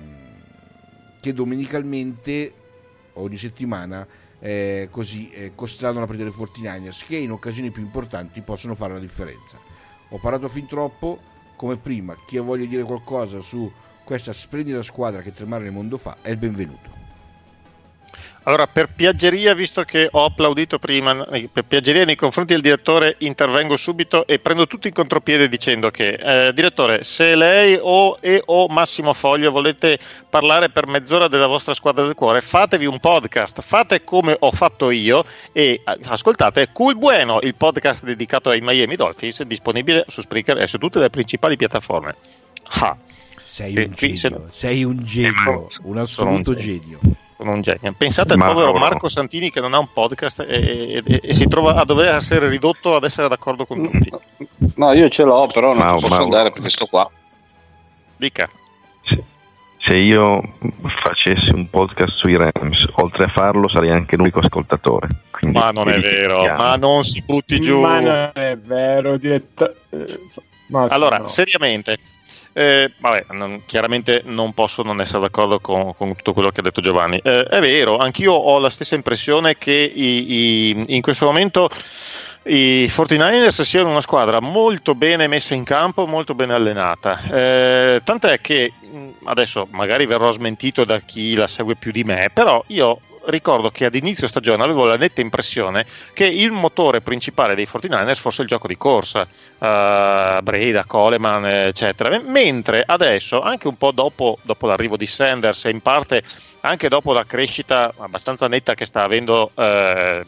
che domenicalmente, ogni settimana, Eh, così eh, costrandono a prendere i quarantanovers, che in occasioni più importanti possono fare la differenza. Ho parlato fin troppo, come prima. Chi ha voglia di dire qualcosa su questa splendida squadra che Tremare nel mondo fa è il benvenuto. Allora, per piaggeria, visto che ho applaudito prima, per piaggeria nei confronti del direttore intervengo subito e prendo tutto in contropiede dicendo che, eh, direttore, se lei o, e o Massimo Foglio volete parlare per mezz'ora della vostra squadra del cuore, fatevi un podcast, fate come ho fatto io e ascoltate Cool Bueno, il podcast dedicato ai Miami Dolphins, disponibile su Spreaker e su tutte le principali piattaforme. Ah. Sei un qui, genio, sei un genio, un assoluto genio. Un genio. Pensate al Ma povero no. Marco Santini che non ha un podcast e, e, e si trova a dover essere ridotto ad essere d'accordo con tutti. No, io ce l'ho, però non Ma- ci posso ma- andare perché sto qua. Dica. Se, se io facessi un podcast sui Rams, oltre a farlo sarei anche l'unico ascoltatore. Quindi Ma non è vero, ma non si butti giù. Ma non è vero, diretta. eh, ma sì, Allora, no. seriamente, eh, vabbè, non- chiaramente non posso non essere d'accordo con, con tutto quello che ha detto Giovanni. Eh, è vero, anch'io ho la stessa impressione che i- i- in questo momento i quarantanovers siano una squadra molto bene messa in campo, molto ben allenata. Eh, tant'è che mh, adesso magari verrò smentito da chi la segue più di me, però io ricordo che ad inizio stagione avevo la netta impressione che il motore principale dei quarantanovers fosse il gioco di corsa, uh, Breda, Coleman, eccetera, mentre adesso, anche un po' dopo, dopo l'arrivo di Sanders e in parte anche dopo la crescita abbastanza netta che sta avendo eh,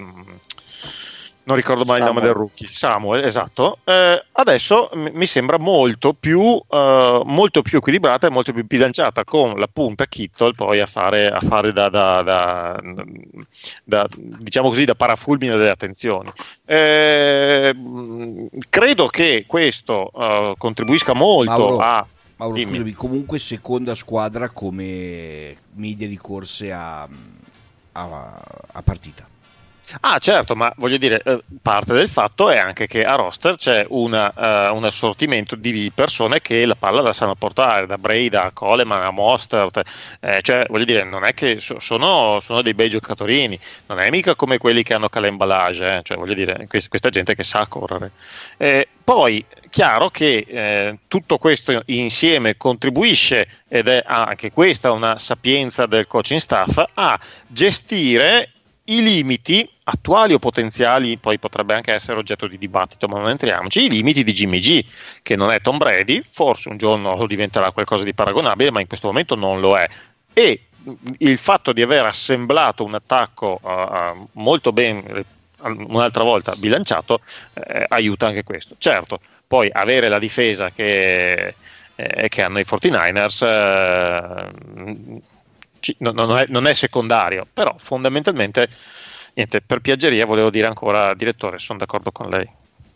non ricordo mai il nome del rookie, Samuel, esatto, eh, adesso m- mi sembra molto più eh, molto più equilibrata e molto più bilanciata, con la punta Kittle poi a fare, a fare da, da, da, da diciamo così da parafulmine delle attenzioni. Eh, credo che questo eh, contribuisca molto Mauro, a Mauro, dimmi. scusami, comunque seconda squadra come media di corse a, a, a partita. Ah, certo, ma voglio dire, eh, parte del fatto è anche che a roster c'è una, uh, un assortimento di persone che la palla la sanno portare, da Breida a Coleman a Mostert, eh, cioè voglio dire, non è che so, sono, sono dei bei giocatori, non è mica come quelli che hanno Calemballage, eh, cioè voglio dire, quest- questa gente che sa correre. Eh, poi, chiaro che eh, tutto questo insieme contribuisce, ed è anche questa una sapienza del coaching staff, a gestire i limiti attuali o potenziali, poi potrebbe anche essere oggetto di dibattito, ma non entriamoci, i limiti di Jimmy G, che non è Tom Brady, forse un giorno lo diventerà qualcosa di paragonabile, ma in questo momento non lo è, e il fatto di aver assemblato un attacco uh, uh, molto ben, un'altra volta bilanciato, eh, aiuta anche questo. Certo, poi avere la difesa che, eh, che hanno i quarantanovers eh, Non è, non è secondario, però fondamentalmente niente, per piaggeria volevo dire ancora, direttore, sono d'accordo con lei.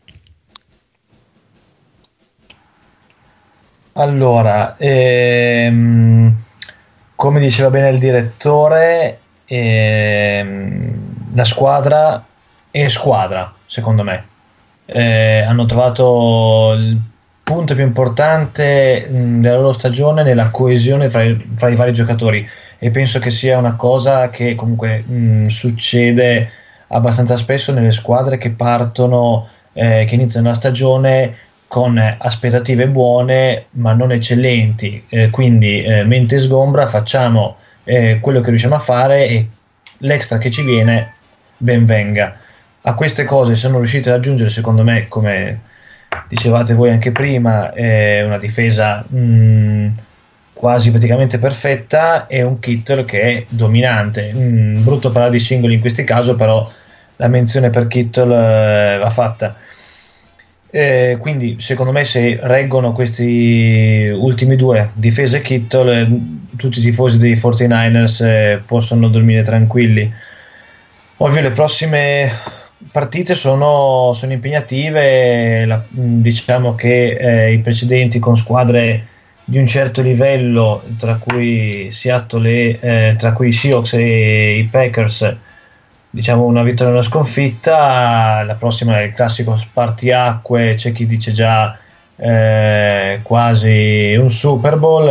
Allora, ehm, come diceva bene il direttore, ehm, la squadra è squadra, secondo me. Eh, hanno trovato il punto più importante mh, della loro stagione nella coesione fra i, fra i vari giocatori, e penso che sia una cosa che comunque mh, succede abbastanza spesso nelle squadre che partono, eh, che iniziano la stagione con aspettative buone ma non eccellenti, eh, quindi eh, mente sgombra, facciamo eh, quello che riusciamo a fare e l'extra che ci viene ben venga. A queste cose sono riusciti ad aggiungere, secondo me, come dicevate voi anche prima, eh, una difesa mh, quasi praticamente perfetta e un Kittle che è dominante. Mm, brutto parlare di singoli in questi casi, però la menzione per Kittle eh, va fatta. Eh, quindi secondo me se reggono questi ultimi due, difesa e Kittle, eh, tutti i tifosi dei quarantanovers eh, possono dormire tranquilli. Ovvio le prossime partite sono, sono impegnative, la, diciamo che eh, i precedenti con squadre di un certo livello, tra cui Seattle, eh, tra cui i Seahawks e i Packers, diciamo una vittoria e una sconfitta. La prossima è il classico spartiacque, c'è chi dice già eh, quasi un Super Bowl,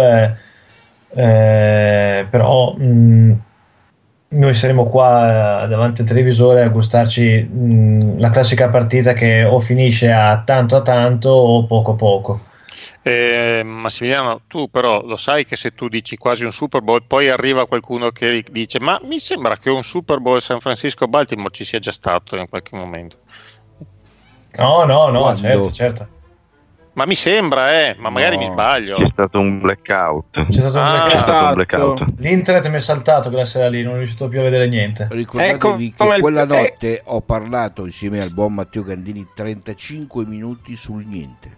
eh, però mh, noi saremo qua davanti al televisore a gustarci mh, la classica partita che o finisce a tanto a tanto o poco poco. Eh, Massimiliano, tu però lo sai che se tu dici quasi un Super Bowl, poi arriva qualcuno che dice ma mi sembra che un Super Bowl San Francisco-Baltimore ci sia già stato in qualche momento. No, no, no, Quando? certo, certo. Ma mi sembra, eh, ma magari No. mi sbaglio. C'è stato un blackout. C'è stato un Ah, blackout. C'è stato un esatto. blackout. L'internet mi è saltato quella sera lì, non è riuscito più a vedere niente. Ricordatevi Ecco, che come il- quella eh. notte ho parlato insieme al buon Matteo Gandini trentacinque minuti sul niente.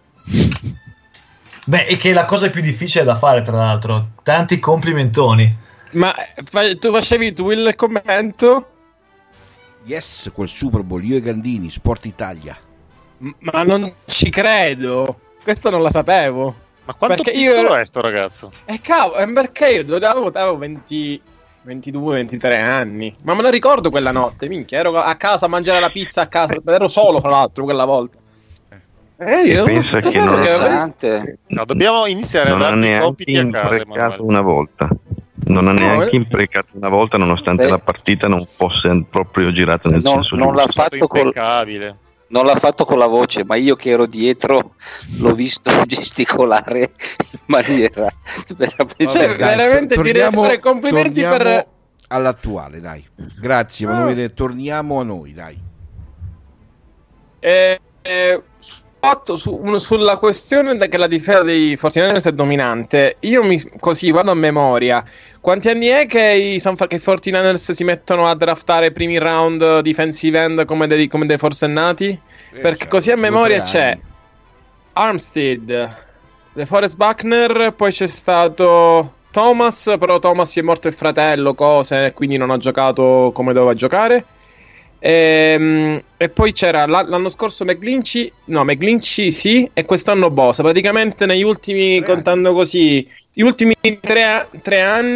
Beh, e che è la cosa più difficile da fare, tra l'altro. Tanti complimentoni. Ma fa- tu facevi tu il commento? Yes, quel Super Bowl, io e Gandini, Sport Italia. M- Ma non ci credo. Questo non la sapevo. Ma quanto Perché piccolo io- è sto ragazzo? E cavolo, è perché io avevo, avevo venti, ventidue ventitré anni. Ma me la ricordo quella notte, minchia, ero a casa a mangiare la pizza a casa, ero solo fra l'altro quella volta. Eh, io non pensa sapevo che non- che- Interessante. No, dobbiamo iniziare Non a ha darti i neanche compiti a casa, imprecato Emanuele. una volta. Non ha No, neanche eh. imprecato una volta, nonostante Beh. la partita non fosse proprio girata nel Non- senso non giusto. l'ha fatto col- impeccabile. Non l'ha fatto con la voce, ma io che ero dietro l'ho visto gesticolare in maniera veramente... Cioè, veramente, direttore, complimenti torniamo per- all'attuale, dai. Grazie, Emanuele, torniamo a noi, dai. Eh, eh, fatto su- un- sulla questione de- che la difesa dei quarantanovers è dominante, io mi, così vado a memoria. Quanti anni è che i, San Fra- che i quarantanovers si mettono a draftare i primi round defensive end come dei, come dei forsennati? Perché cioè, così a due, memoria tre c'è anni. Armstead, DeForest Buckner, poi c'è stato Thomas, però Thomas si è morto il fratello, cose, quindi non ha giocato come doveva giocare. Ehm, E, poi c'era la- l'anno scorso McGlinchey, no, McGlinchey sì, e quest'anno Bosa. Praticamente negli ultimi, Tre contando così, gli ultimi tre, a- tre anni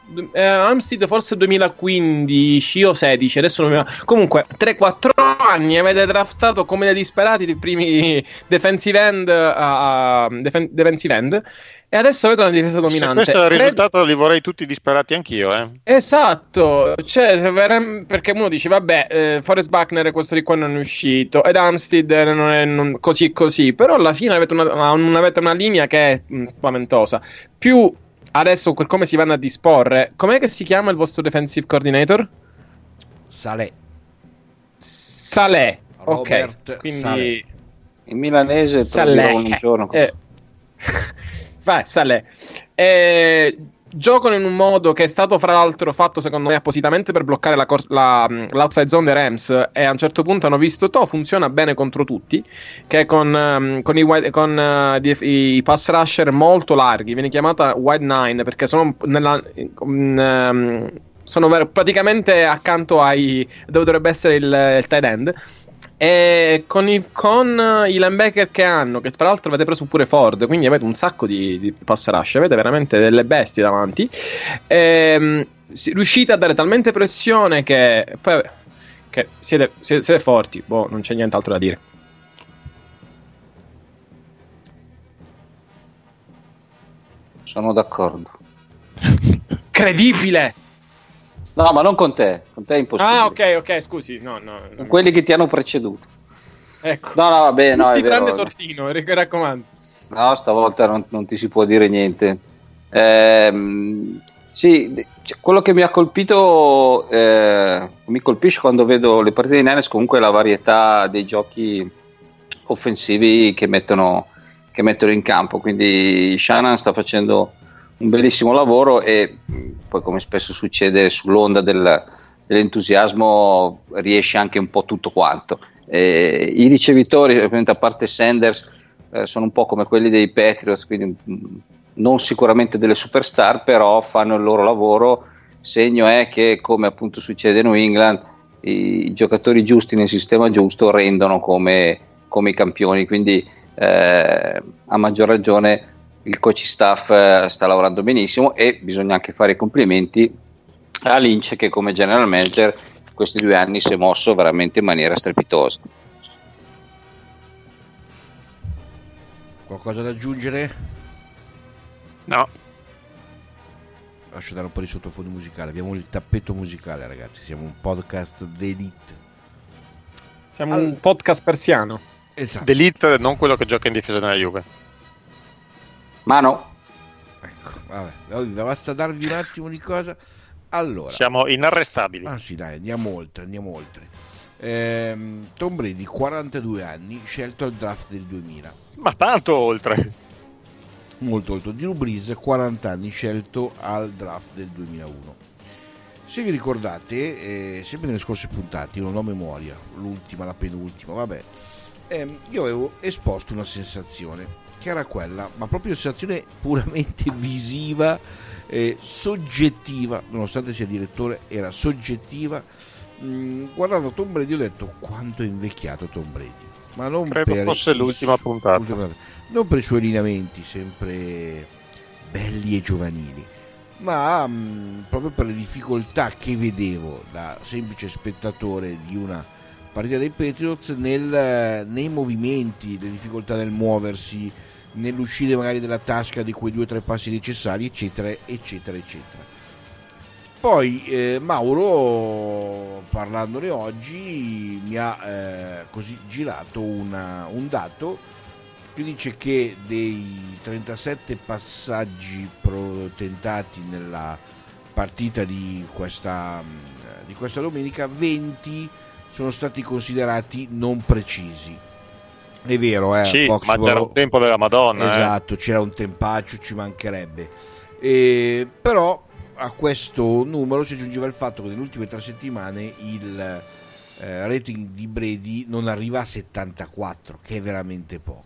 eh, Armstead forse duemilaquindici o sedici, adesso non mi... comunque tre quattro anni avete draftato come dei disperati i primi defensive end, a, a defen- defensive end, e adesso avete una difesa dominante. E questo è il Credo... risultato, li vorrei tutti disperati anch'io, eh. Esatto, cioè, veram- perché uno dice vabbè, eh, Forrest Buckner questo di qua non è uscito ed Armstead non è non... così così, però alla fine avete una, un, avete una linea che è mh, spaventosa. Più adesso per come si vanno a disporre, com'è che si chiama il vostro defensive coordinator? Salè. Salè, Robert ok, quindi Salè. In milanese te lo Salè. dirò un giorno. Eh. Vai, Salè. Eh, giocano in un modo che è stato fra l'altro fatto secondo me appositamente per bloccare la cor- la, l'outside zone dei Rams, e a un certo punto hanno visto to funziona bene contro tutti, che con, um, con, i, wide, con uh, i, i pass rusher molto larghi viene chiamata wide nine perché sono nella um, sono ver- praticamente accanto ai dove dovrebbe essere il, il tight end. E con i, con i linebacker che hanno, che tra l'altro avete preso pure Ford, quindi avete un sacco di, di pass rush, avete veramente delle bestie davanti, e, si, riuscite a dare talmente pressione che poi che siete, siete, siete forti, boh, non c'è nient'altro da dire. Sono d'accordo. Credibile! No, ma non con te, con te è impossibile. Ah, ok, ok, scusi, no, no, Con no. quelli che ti hanno preceduto. Ecco. No, no, vabbè, no, Tutti è vero. tranne Sortino, mi raccomando. No, stavolta non, non ti si può dire niente. Ehm, sì, cioè, quello che mi ha colpito, eh, mi colpisce quando vedo le partite di Niners, comunque la varietà dei giochi offensivi che mettono, che mettono in campo. Quindi Shanahan sta facendo un bellissimo lavoro e poi, come spesso succede, sull'onda del, dell'entusiasmo riesce anche un po' tutto quanto. Eh, I ricevitori, ovviamente a parte Sanders, eh, sono un po' come quelli dei Patriots, quindi mh, non sicuramente delle superstar, però fanno il loro lavoro. Segno è che, come appunto succede in New England, i, i giocatori giusti nel sistema giusto rendono come, come i campioni, quindi eh, a maggior ragione il coach staff eh, sta lavorando benissimo, e bisogna anche fare i complimenti a Lynch, che come general manager questi due anni si è mosso veramente in maniera strepitosa. Qualcosa da aggiungere? No. Lascio dare un po' di sottofondo musicale. Abbiamo il tappeto musicale, ragazzi. Siamo un podcast d'elite. Siamo All- un podcast persiano. Esatto. D'elite, non quello che gioca in difesa nella Juve. Ma no, Ecco, vabbè, basta darvi un attimo di cosa. Allora, Siamo inarrestabili. ah sì, dai, andiamo oltre, andiamo oltre. Ehm, Tom Brady, quarantadue anni, scelto al draft del duemila. Ma tanto oltre. Molto oltre. Drew Brees, quaranta anni, scelto al draft del duemilauno. Se vi ricordate, eh, sempre nelle scorse puntate, io non ho memoria, l'ultima, la penultima, vabbè, ehm, io avevo esposto una sensazione, che era quella, ma proprio sensazione puramente visiva, eh, soggettiva, nonostante sia direttore, era soggettiva. Mm, guardando Tom Brady ho detto quanto è invecchiato Tom Brady, ma non Credo per fosse i l'ultima su- puntata. l'ultima puntata, non per i suoi lineamenti sempre belli e giovanili, ma mh, proprio per le difficoltà che vedevo da semplice spettatore di una partita dei Patriots nel, nei movimenti, le difficoltà nel muoversi, nell'uscire magari dalla tasca di quei due o tre passi necessari, eccetera eccetera eccetera. Poi eh, Mauro, parlandone oggi, mi ha eh, così girato una, un dato che dice che dei trentasette passaggi pro- tentati nella partita di questa, di questa domenica, venti sono stati considerati non precisi. È vero, eh, Sì, Foxborough, ma c'era un tempo della Madonna. esatto, c'era un tempaccio, ci mancherebbe. E, però a questo numero si aggiungeva il fatto che nelle ultime tre settimane il eh, rating di Brady non arriva a settantaquattro, che è veramente poco.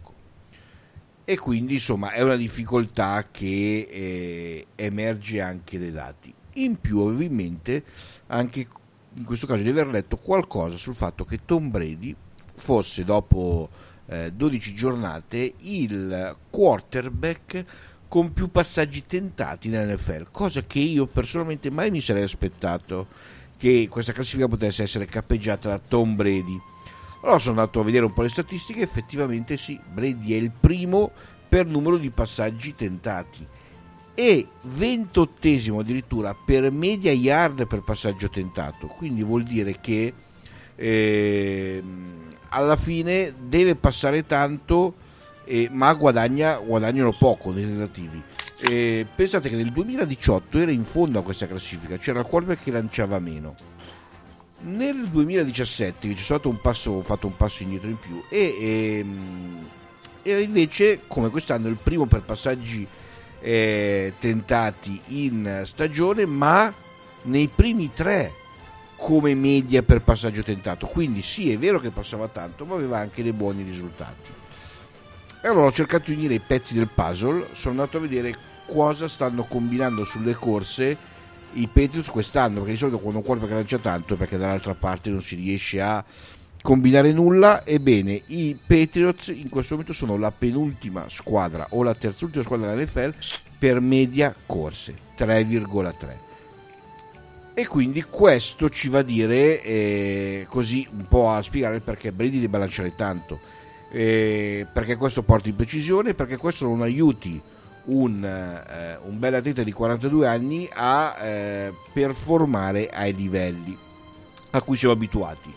E quindi insomma è una difficoltà che eh, emerge anche dai dati. In più avevo in mente anche in questo caso di aver letto qualcosa sul fatto che Tom Brady fosse, dopo eh, dodici giornate, il quarterback con più passaggi tentati nell'N F L, cosa che io personalmente mai mi sarei aspettato, che questa classifica potesse essere cappeggiata da Tom Brady. Allora sono andato a vedere un po' le statistiche, effettivamente sì, Brady è il primo per numero di passaggi tentati e ventottesimo addirittura per media yard per passaggio tentato, quindi vuol dire che eh, alla fine deve passare tanto, eh, ma guadagna, guadagnano poco nei tentativi. Eh, pensate che nel duemiladiciotto era in fondo a questa classifica, c'era il quarterback che lanciava meno. Nel duemiladiciassette c'è stato un passo, ho fatto un passo indietro in più e ehm, era invece, come quest'anno, il primo per passaggi eh, tentati in stagione, ma nei primi tre come media per passaggio tentato. Quindi sì, è vero che passava tanto, ma aveva anche dei buoni risultati. E allora ho cercato di unire i pezzi del puzzle, sono andato a vedere cosa stanno combinando sulle corse i Patriots quest'anno, perché di solito quando un quarterback lancia tanto è perché dall'altra parte non si riesce a combinare nulla. Ebbene, i Patriots in questo momento sono la penultima squadra o la terzultima squadra dell'N F L per media corse, tre virgola tre, e quindi questo ci va a dire eh, così un po' a spiegare il perché Brady deve lanciare tanto, eh, perché questo porta in precisione, perché questo non aiuti un, eh, un bel atleta di quarantadue anni a eh, performare ai livelli a cui siamo abituati.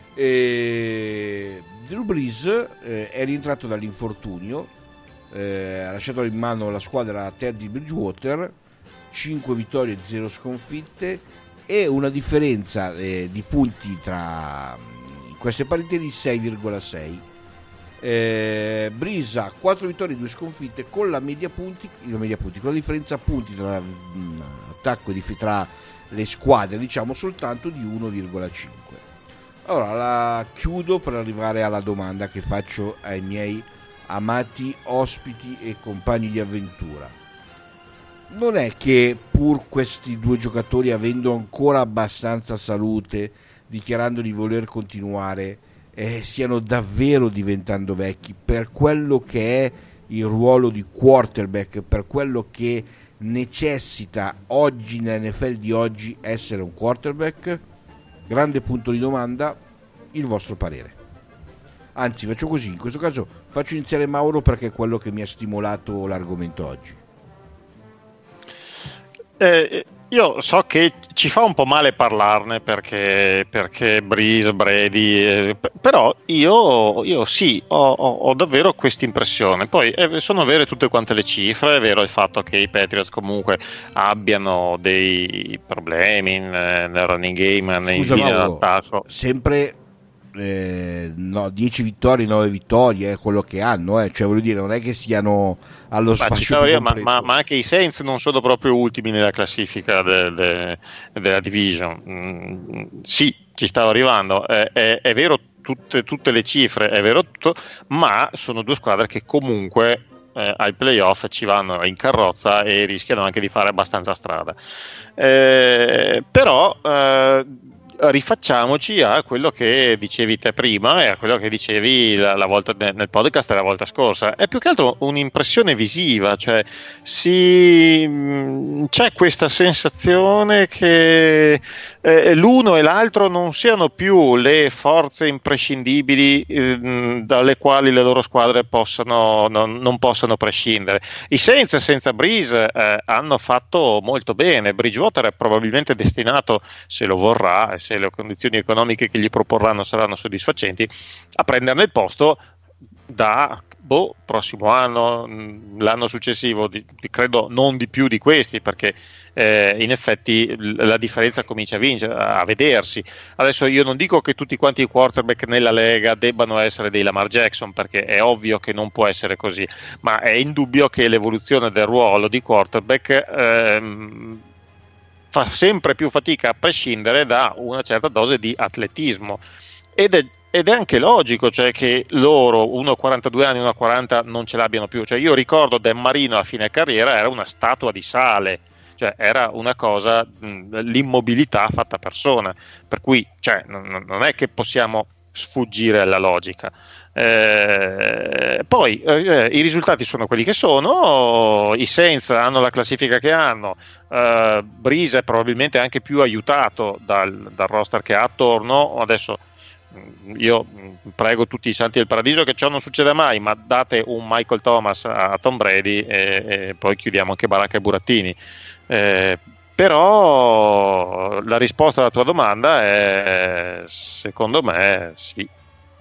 E Drew Brees eh, è rientrato dall'infortunio, eh, ha lasciato in mano la squadra a Teddy Bridgewater, cinque vittorie e zero sconfitte e una differenza eh, di punti tra queste partite di sei virgola sei. Eh, Brees ha quattro vittorie e due sconfitte con la media punti, la media punti con la differenza punti tra mh, attacco e dif- tra le squadre, diciamo, soltanto di uno virgola cinque. Allora la chiudo per arrivare alla domanda che faccio ai miei amati ospiti e compagni di avventura. Non è che pur questi due giocatori, avendo ancora abbastanza salute, dichiarando di voler continuare, eh, stiano davvero diventando vecchi per quello che è il ruolo di quarterback, per quello che necessita oggi nell'N F L di oggi essere un quarterback? Grande punto di domanda, il vostro parere. Anzi, faccio così, in questo caso faccio iniziare Mauro perché è quello che mi ha stimolato l'argomento oggi. Eh, io so che ci fa un po' male parlarne perché, perché Brees, Brady, eh, però io, io sì, ho, ho, ho davvero questa impressione. Poi eh, sono vere tutte quante le cifre, è vero il fatto che i Patriots comunque abbiano dei problemi in, nel running game, nei Scusa, linee Mauro, d'attacco. sempre eh, no, dieci vittorie, nove vittorie è quello che hanno, eh. Cioè voglio dire, non è che siano allo spazio io, ma, ma, ma anche i Saints non sono proprio ultimi nella classifica de, de, della division. Mm, sì, ci stavo arrivando, è, è, è vero tutte, tutte le cifre, è vero tutto, ma sono due squadre che comunque eh, ai playoff ci vanno in carrozza e rischiano anche di fare abbastanza strada. Eh, però eh, rifacciamoci a quello che dicevi te prima e a quello che dicevi la, la volta nel podcast la volta scorsa. È più che altro un'impressione visiva, cioè si, c'è questa sensazione che eh, l'uno e l'altro non siano più le forze imprescindibili eh, dalle quali le loro squadre possano, non, non possano prescindere. I Saints senza Brees eh, hanno fatto molto bene. Bridgewater è probabilmente destinato, se lo vorrà e se le condizioni economiche che gli proporranno saranno soddisfacenti, a prenderne il posto da boh, prossimo anno, l'anno successivo, di, di, credo non di più di questi, perché eh, in effetti la differenza comincia a vincere, a vedersi. Adesso io non dico che tutti quanti i quarterback nella Lega debbano essere dei Lamar Jackson, perché è ovvio che non può essere così, ma è indubbio che l'evoluzione del ruolo di quarterback ehm, fa sempre più fatica a prescindere da una certa dose di atletismo, ed è, ed è anche logico, cioè, che loro uno a quarantadue anni, uno a quaranta non ce l'abbiano più. Cioè, io ricordo Dan Marino a fine carriera era una statua di sale, cioè era una cosa, mh, l'immobilità fatta persona, per cui cioè, non, non è che possiamo sfuggire alla logica. Eh, poi eh, i risultati sono quelli che sono, i Saints hanno la classifica che hanno, eh, Breeze è probabilmente anche più aiutato dal, dal roster che ha attorno. Adesso io prego tutti i santi del paradiso che ciò non succeda mai, ma date un Michael Thomas a Tom Brady e, e poi chiudiamo anche Baracca e Burattini. Eh, però la risposta alla tua domanda è secondo me sì.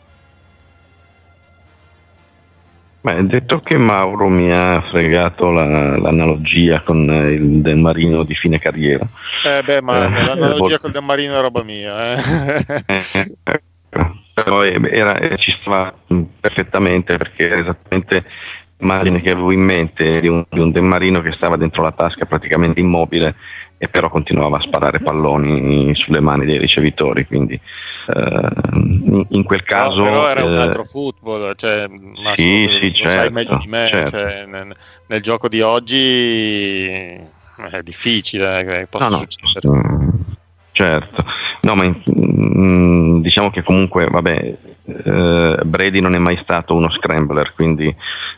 Beh, detto che Mauro mi ha fregato la, l'analogia con il Del Marino di fine carriera, eh beh, ma eh, l'analogia eh, col Del Marino è roba mia, eh. eh, però era, ci stava perfettamente, perché era esattamente l'immagine che avevo in mente di un, di un Del Marino che stava dentro la tasca praticamente immobile e però continuava a sparare palloni sulle mani dei ricevitori, quindi eh, in, in quel caso no, però era eh, un altro football, cioè, ma sì, lo, sì, lo certo, sai meglio di me, certo. cioè, nel, nel gioco di oggi è difficile che possa no, no, succedere. Certo, no, ma in, diciamo che comunque, vabbè, eh, Brady non è mai stato uno scrambler, quindi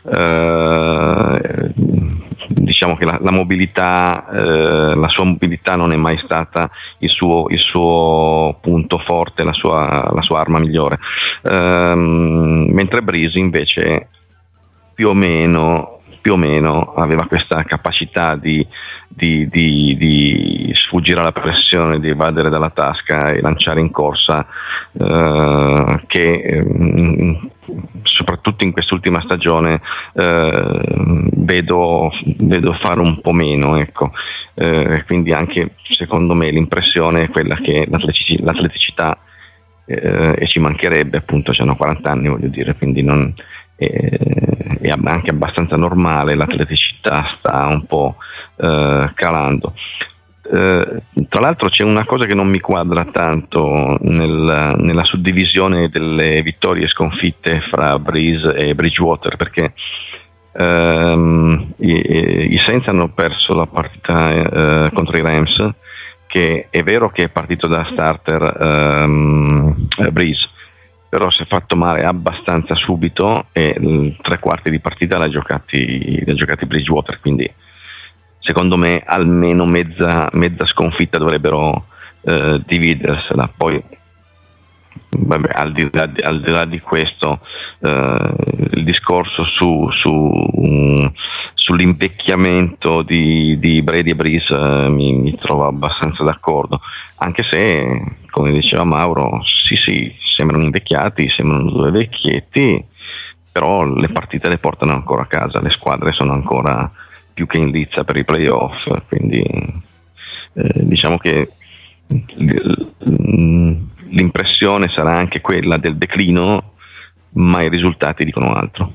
eh, diciamo che la, la mobilità, eh, la sua mobilità non è mai stata il suo, il suo punto forte, la sua, la sua arma migliore, eh, mentre Breeze invece più o meno più o meno aveva questa capacità di, di, di, di sfuggire alla pressione, di evadere dalla tasca e lanciare in corsa, eh, che eh, soprattutto in quest'ultima stagione eh, vedo, vedo fare un po' meno, ecco. Eh, quindi anche secondo me l'impressione è quella che l'atletici, l'atleticità eh, e ci mancherebbe, appunto, c'hanno quaranta anni, voglio dire, quindi non è anche abbastanza normale, l'atleticità sta un po' eh, calando. Eh, tra l'altro c'è una cosa che non mi quadra tanto nel, nella suddivisione delle vittorie e sconfitte fra Breeze e Bridgewater, perché ehm, i, i Saints hanno perso la partita eh, contro i Rams, che è vero che è partito da starter ehm, Breeze, però si è fatto male abbastanza subito e il tre quarti di partita l'ha giocati, l'ha giocati Bridgewater, quindi secondo me almeno mezza, mezza sconfitta dovrebbero eh, dividersela. Poi vabbè, al, di là, al di là di questo eh, il discorso su, su, um, sull'invecchiamento di, di Brady e Breeze eh, mi, mi trovo abbastanza d'accordo, anche se, come diceva Mauro, sì sì, sembrano invecchiati, sembrano due vecchietti, però le partite le portano ancora a casa, le squadre sono ancora più che in lizza per i playoff, quindi eh, diciamo che l'impressione sarà anche quella del declino, ma i risultati dicono altro.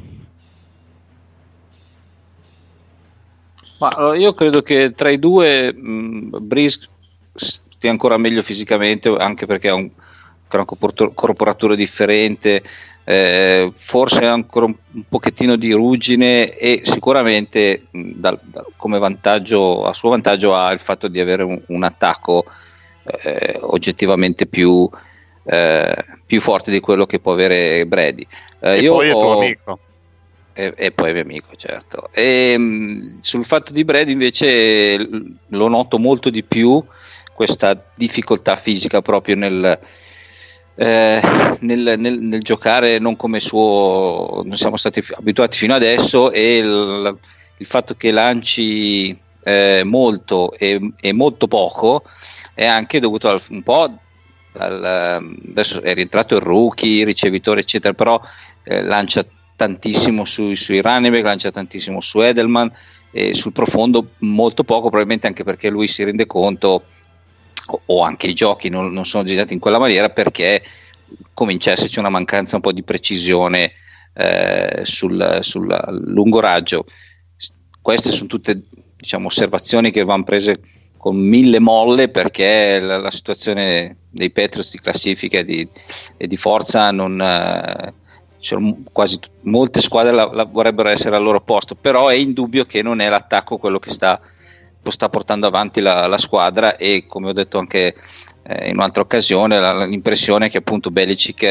Ma io credo che tra i due mh, Breeze stia ancora meglio fisicamente, anche perché ha un, una corporatura differente, eh, forse ancora un, un pochettino di ruggine, e sicuramente mh, da, da, come vantaggio, a suo vantaggio ha il fatto di avere un, un attacco eh, oggettivamente più, eh, più forte di quello che può avere Brady. Eh, e io poi è ho, tuo amico. E, e poi è mio amico, certo. E, mh, sul fatto di Brady invece l- lo noto molto di più questa difficoltà fisica proprio nel, eh, nel, nel, nel giocare non come suo, non siamo stati f- abituati fino adesso, e il, il fatto che lanci eh, molto e, e molto poco è anche dovuto al, un po' al, adesso è rientrato il rookie, il ricevitore eccetera, però eh, lancia tantissimo sui, sui running back, lancia tantissimo su Edelman, e sul profondo molto poco, probabilmente anche perché lui si rende conto, o, o anche i giochi non, non sono disegnati in quella maniera, perché comincia a esserci una mancanza un po' di precisione eh, sul, sul lungo raggio. Queste sono tutte, diciamo, osservazioni che vanno prese con mille molle, perché la, la situazione dei Patriots di classifica e di, e di forza non... Eh, quasi t- molte squadre la, la vorrebbero essere al loro posto, però è indubbio che non è l'attacco quello che sta, sta portando avanti la, la squadra, e come ho detto anche eh, in un'altra occasione, la, l'impressione è che appunto Belichick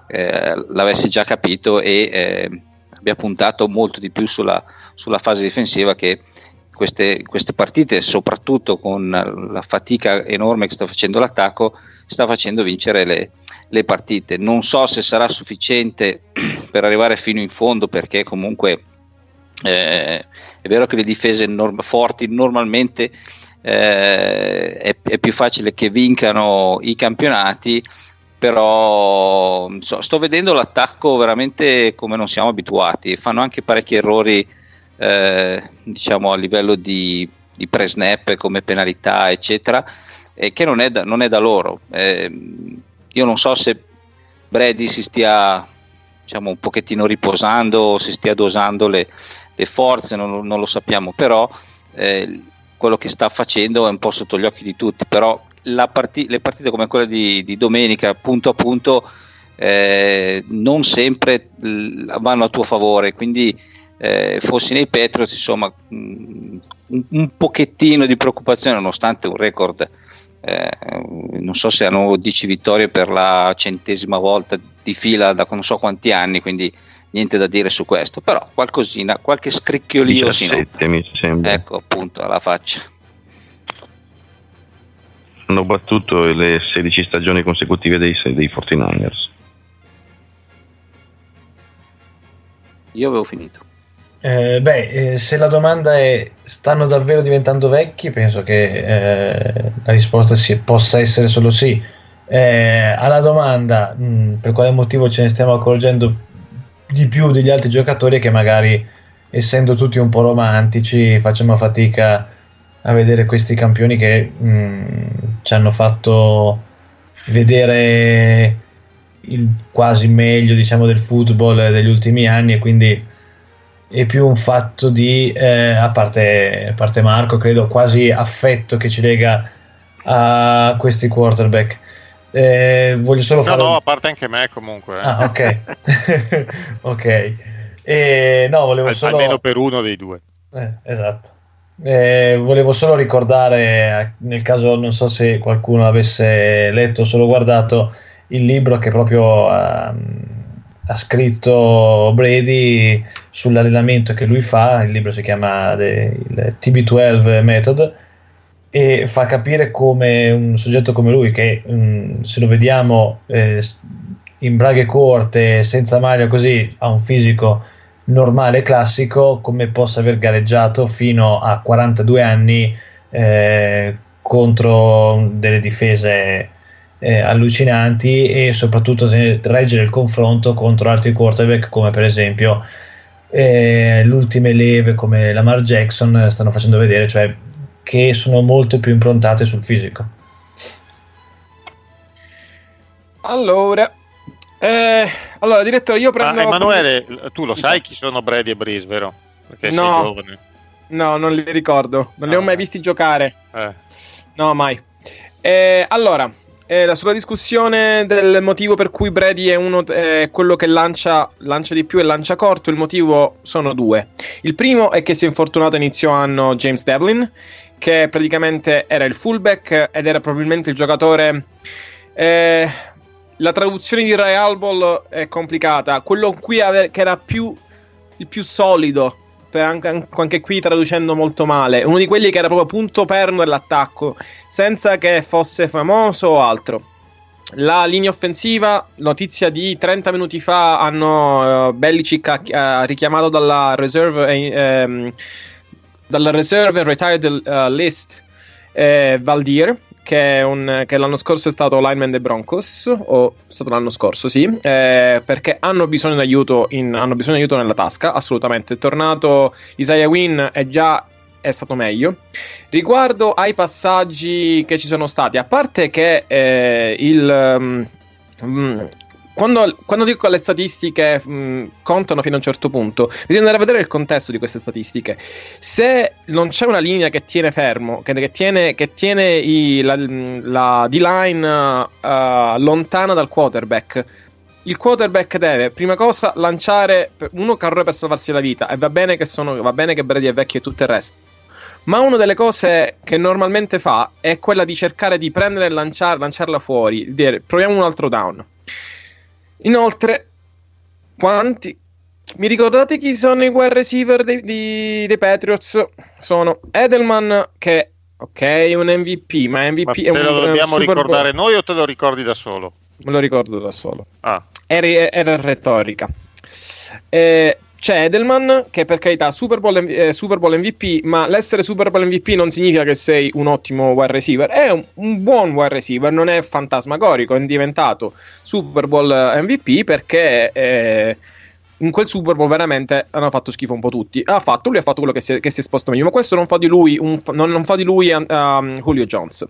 eh, l'avesse già capito e eh, abbia puntato molto di più sulla, sulla fase difensiva, che queste, queste partite, soprattutto con la fatica enorme che sta facendo l'attacco, sta facendo vincere le, le partite. Non so se sarà sufficiente per arrivare fino in fondo, perché comunque eh, è vero che le difese norm- forti normalmente eh, è, è più facile che vincano i campionati, però so, sto vedendo l'attacco veramente come non siamo abituati. Fanno anche parecchi errori eh, diciamo a livello di, di pre-snap, come penalità eccetera, e che non è da, non è da loro. Eh, io non so se Brady si stia, diciamo, un pochettino riposando o si stia dosando le, le forze, non, non lo sappiamo, però eh, quello che sta facendo è un po' sotto gli occhi di tutti. Però la parti- le partite come quella di, di domenica, punto a punto, eh, non sempre l- vanno a tuo favore, quindi eh, fossi nei Patriots, insomma, mh, un, un pochettino di preoccupazione, nonostante un record, eh, non so se hanno dieci vittorie per la centesima volta di fila da non so quanti anni, quindi niente da dire su questo, però qualcosina, qualche scricchiolio si nota. Mi sembra. Ecco, appunto, alla faccia. Hanno battuto le sedici stagioni consecutive dei, dei quarantanovers. Io avevo finito. Eh, beh, eh, se la domanda è stanno davvero diventando vecchi, penso che eh, la risposta sia, possa essere solo sì. Eh, alla domanda mh, per quale motivo ce ne stiamo accorgendo di più degli altri giocatori, che magari, essendo tutti un po' romantici, facciamo fatica a vedere questi campioni che mh, ci hanno fatto vedere il quasi meglio, diciamo, del football degli ultimi anni, e quindi è più un fatto di eh, a parte, a parte Marco, credo, quasi affetto che ci lega a questi quarterback. Eh, voglio solo no fare no un... a parte anche me comunque eh. ah ok ok e no volevo Al, solo almeno per uno dei due eh, esatto eh, volevo solo ricordare, nel caso non so se qualcuno avesse letto o solo guardato il libro che proprio ha, ha scritto Brady sull'allenamento che lui fa. Il libro si chiama The, il T B dodici Method, e fa capire come un soggetto come lui, che mh, se lo vediamo eh, in braghe corte, senza maglia, così, ha un fisico normale, classico, come possa aver gareggiato fino a quarantadue anni eh, contro delle difese eh, allucinanti, e soprattutto reggere il confronto contro altri quarterback come per esempio eh, le ultime leve come Lamar Jackson stanno facendo vedere, cioè che sono molto più improntate sul fisico. Allora, eh, allora direttore, io prendo. Ah, Emanuele, tu lo sai chi sono Brady e Brees, vero? Perché No. sei giovane. No, non li ricordo, non li Ah. ho mai visti giocare. Eh. No, mai. Eh, allora, eh, sulla discussione del motivo per cui Brady è uno eh, quello che lancia, lancia di più e lancia corto, il motivo sono due. Il primo è che si è infortunato a inizio anno James Devlin, che praticamente era il fullback ed era probabilmente il giocatore. Eh, la traduzione di Ray Albol è complicata. Quello qui ave- che era più il più solido, per anche, anche qui traducendo molto male, uno di quelli che era proprio punto perno dell'attacco, senza che fosse famoso o altro. La linea offensiva, notizia di trenta minuti fa, hanno uh, Belichick ha, ha richiamato dalla reserve eh, ehm, dalla reserve retired uh, list eh, Valdir, che, è un, che l'anno scorso è stato lineman dei Broncos, o è stato l'anno scorso, sì, eh, perché hanno bisogno di aiuto in, hanno bisogno di aiuto nella tasca, assolutamente. È tornato Isaiah Wynn, è già è stato meglio. Riguardo ai passaggi che ci sono stati, a parte che eh, il um, um, Quando, quando dico che le statistiche mh, contano fino a un certo punto, bisogna andare a vedere il contesto di queste statistiche. Se non c'è una linea che tiene fermo, che, che tiene, che tiene i, la, la D-line uh, lontana dal quarterback, il quarterback deve, prima cosa, lanciare uno carro per salvarsi la vita, e va bene che, sono, va bene che Brady è vecchio e tutto il resto. Ma una delle cose che normalmente fa è quella di cercare di prendere e lanciare, lanciarla fuori, di dire proviamo un altro down. Inoltre, quanti mi ricordate chi sono i wide receiver dei, dei, dei Patriots? Sono Edelman, che ok, è un M V P, ma M V P Ma è te un, lo dobbiamo Super Bowl. ricordare noi o te lo ricordi da solo? Me lo ricordo da solo. Ah. Era, era retorica. Eh, c'è Edelman, che per carità Super Bowl, eh, Super Bowl M V P, ma l'essere Super Bowl M V P non significa che sei un ottimo wide receiver. È un, un buon wide receiver, non è fantasmagorico, è diventato Super Bowl M V P perché eh, in quel Super Bowl veramente hanno fatto schifo un po' tutti. Ha fatto, lui ha fatto quello che si è, che si è esposto meglio, ma questo non fa di lui, un, non, non fa di lui um, Julio Jones.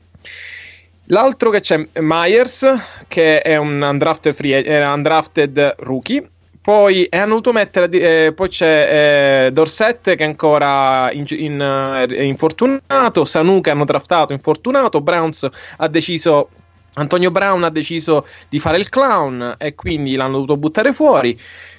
L'altro che c'è Myers, che è un undrafted, free, era undrafted rookie. Poi e hanno dovuto mettere eh, poi c'è eh, Dorsett che è ancora in, in, eh, infortunato, Sanu che hanno draftato infortunato, Browns ha deciso Antonio Brown ha deciso di fare il clown e quindi l'hanno dovuto buttare fuori.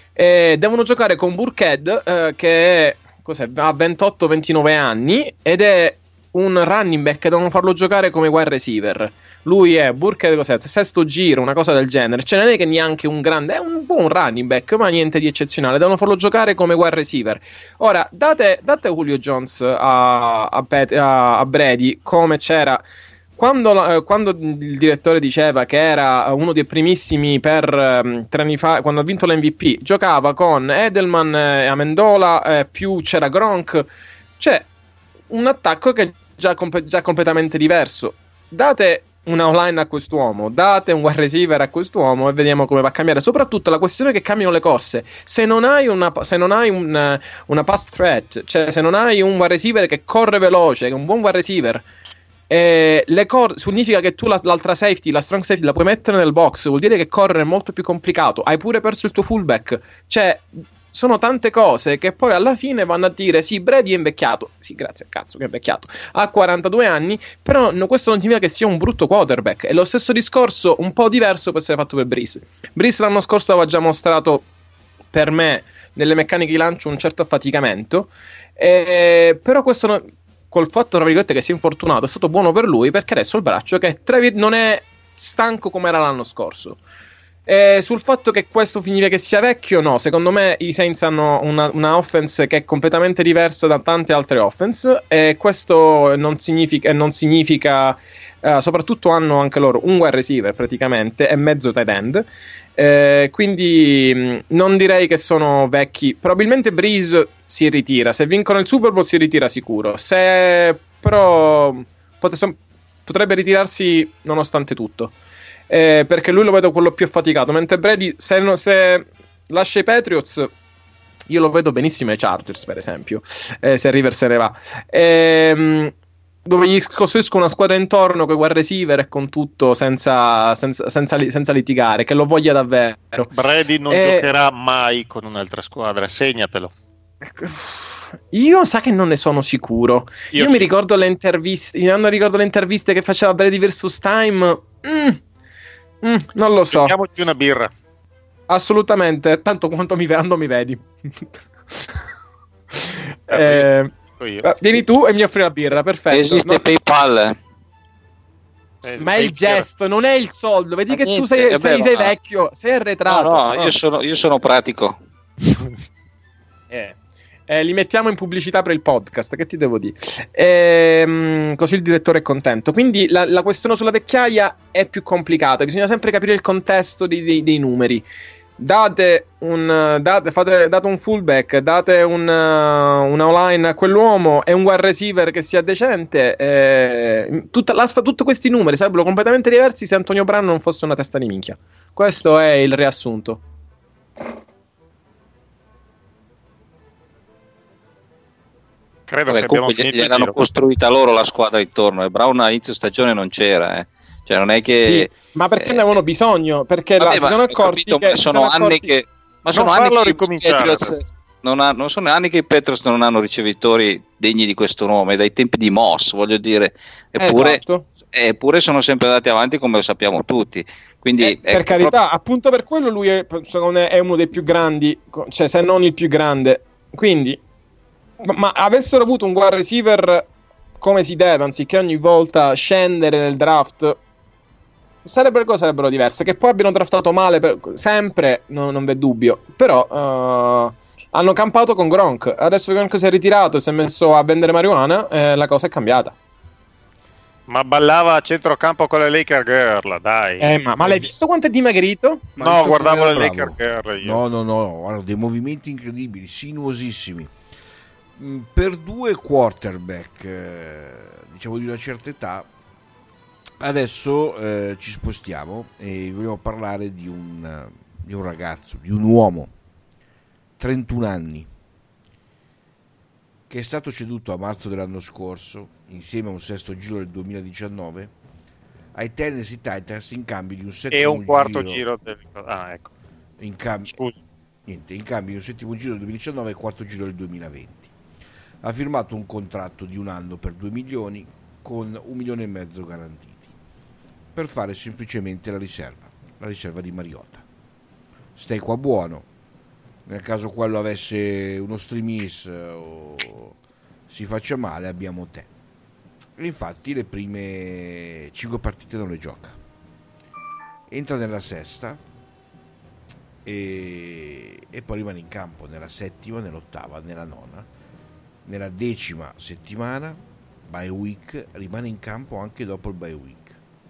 E devono giocare con Burkhead eh, che è, cos'è, ha ventotto ventinove anni ed è un running back che devono farlo giocare come wide receiver. Lui è Burkhead, cos'è? Sesto giro, una cosa del genere. Cioè non è che neanche un grande, è un buon running back, ma niente di eccezionale. Devono farlo giocare come wide receiver. Ora, date, date Julio Jones a, a, a, a Brady come c'era quando, eh, quando il direttore diceva che era uno dei primissimi per um, tre anni fa, quando ha vinto l'M V P, giocava con Edelman e Amendola, eh, più c'era Gronk. C'è un attacco che è già, comp- già completamente diverso. Date una online a quest'uomo, date un wide receiver a quest'uomo e vediamo come va a cambiare. Soprattutto la questione è che cambiano le corse. Se non hai una, se non hai un, una pass threat, cioè se non hai un wide receiver che corre veloce, che è un buon wide receiver, eh, le cor- significa che tu la, l'altra safety, la strong safety, la puoi mettere nel box. Vuol dire che correre è molto più complicato. Hai pure perso il tuo fullback. Cioè sono tante cose che poi alla fine vanno a dire sì, Brady è invecchiato, sì, grazie a cazzo che è invecchiato, ha quarantadue anni, però no, questo non significa che sia un brutto quarterback. È lo stesso discorso un po' diverso può essere fatto per Brees. Brees l'anno scorso aveva già mostrato per me nelle meccaniche di lancio un certo affaticamento, eh, però questo no, col fatto tra virgolette che si è infortunato è stato buono per lui perché adesso il braccio che tra vir- non è stanco come era l'anno scorso. Eh, sul fatto che questo significa che sia vecchio, no, secondo me i Saints hanno una, una offense che è completamente diversa da tante altre offense e questo non significa, non significa eh, soprattutto hanno anche loro un wide receiver praticamente e mezzo tight end, eh, quindi mh, non direi che sono vecchi. Probabilmente Brees si ritira, se vincono il Super Bowl si ritira sicuro, se però pot- potrebbe ritirarsi nonostante tutto. Eh, perché lui lo vedo quello più affaticato, mentre Brady se, no, se lascia i Patriots io lo vedo benissimo ai Chargers per esempio, eh, se Rivers se ne va, eh, dove gli costruisco una squadra intorno con wide receiver e con tutto senza, senza, senza, senza litigare, che lo voglia davvero. Brady non eh, giocherà mai con un'altra squadra, segnatelo. Io sa che non ne sono sicuro. Io, io sì. mi ricordo le interviste, mi ricordo le interviste che faceva Brady versus Time. Mm. Mm, non lo so. Prendiamoci una birra. Assolutamente. Tanto quanto mi vedendo mi vedi. eh, eh, vieni tu e mi offri la birra. Perfetto. Esiste no? PayPal. Eh, ma è il gesto, non è il soldo. Vedi ma che niente, tu sei, vabbè, sei, ma... sei vecchio, sei arretrato. No, no, no. Io, sono, io sono pratico. eh. Eh, li mettiamo in pubblicità per il podcast, che ti devo dire? Ehm, così il direttore è contento. Quindi la, la questione sulla vecchiaia è più complicata, bisogna sempre capire il contesto dei, dei, dei numeri. Date un, date, fate, date un fullback, date un, una online a quell'uomo e un wide receiver che sia decente, eh, tutta, la, tutti questi numeri sarebbero completamente diversi se Antonio Brown non fosse una testa di minchia. Questo è il riassunto. Credo Vabbè, che abbiamo finito finito gli hanno costruita loro la squadra intorno e Brown a inizio stagione non c'era, eh. Cioè non è che sì, ma perché eh, ne avevano bisogno? Perché vabbè, la, si sono accorti capito, che sono sono anni accorti... che ma sono non anni farlo che ricominciare Patriots non, ha, non sono anni che i Patriots non hanno ricevitori degni di questo nome dai tempi di Moss, voglio dire, eppure, esatto. eppure sono sempre andati avanti come lo sappiamo tutti. Quindi eh, per carità, proprio... appunto per quello lui è, secondo me è uno dei più grandi, cioè se non il più grande. Quindi ma, ma avessero avuto un wide receiver come si deve, anziché ogni volta scendere nel draft, sarebbero cose sarebbero diverse. Che poi abbiano draftato male per, sempre, no, non v'è dubbio. Però uh, hanno campato con Gronk. Adesso che Gronk si è ritirato e si è messo a vendere marijuana, eh, la cosa è cambiata. Ma ballava a centrocampo con le Laker Girl, dai. Eh, ma, ma l'hai visto quanto è dimagrito? Ma No, visto guardavo come le era Laker bravo. Girl io. No, no, no, guarda, dei movimenti incredibili, sinuosissimi. Mm, Per due quarterback, eh, diciamo di una certa età, adesso eh, ci spostiamo e vogliamo parlare di un, di un ragazzo, di un uomo, trentuno anni, che è stato ceduto a marzo dell'anno scorso, insieme a un sesto giro del duemiladiciannove, ai Tennessee Titans in cambio di un settimo E un quarto giro, giro del... Ah, ecco. in cambio, Scusa. niente, in cambio di un settimo giro del duemiladiciannove e quarto giro del duemilaventi. Ha firmato un contratto di un anno per due milioni con un milione e mezzo garantiti per fare semplicemente la riserva, la riserva di Mariota. Stai qua buono, nel caso quello avesse uno streamis o si faccia male abbiamo te. E infatti le prime cinque partite non le gioca, entra nella sesta e, e poi rimane in campo nella settima, nell'ottava, nella nona, nella decima settimana, bye week, rimane in campo anche dopo il bye week.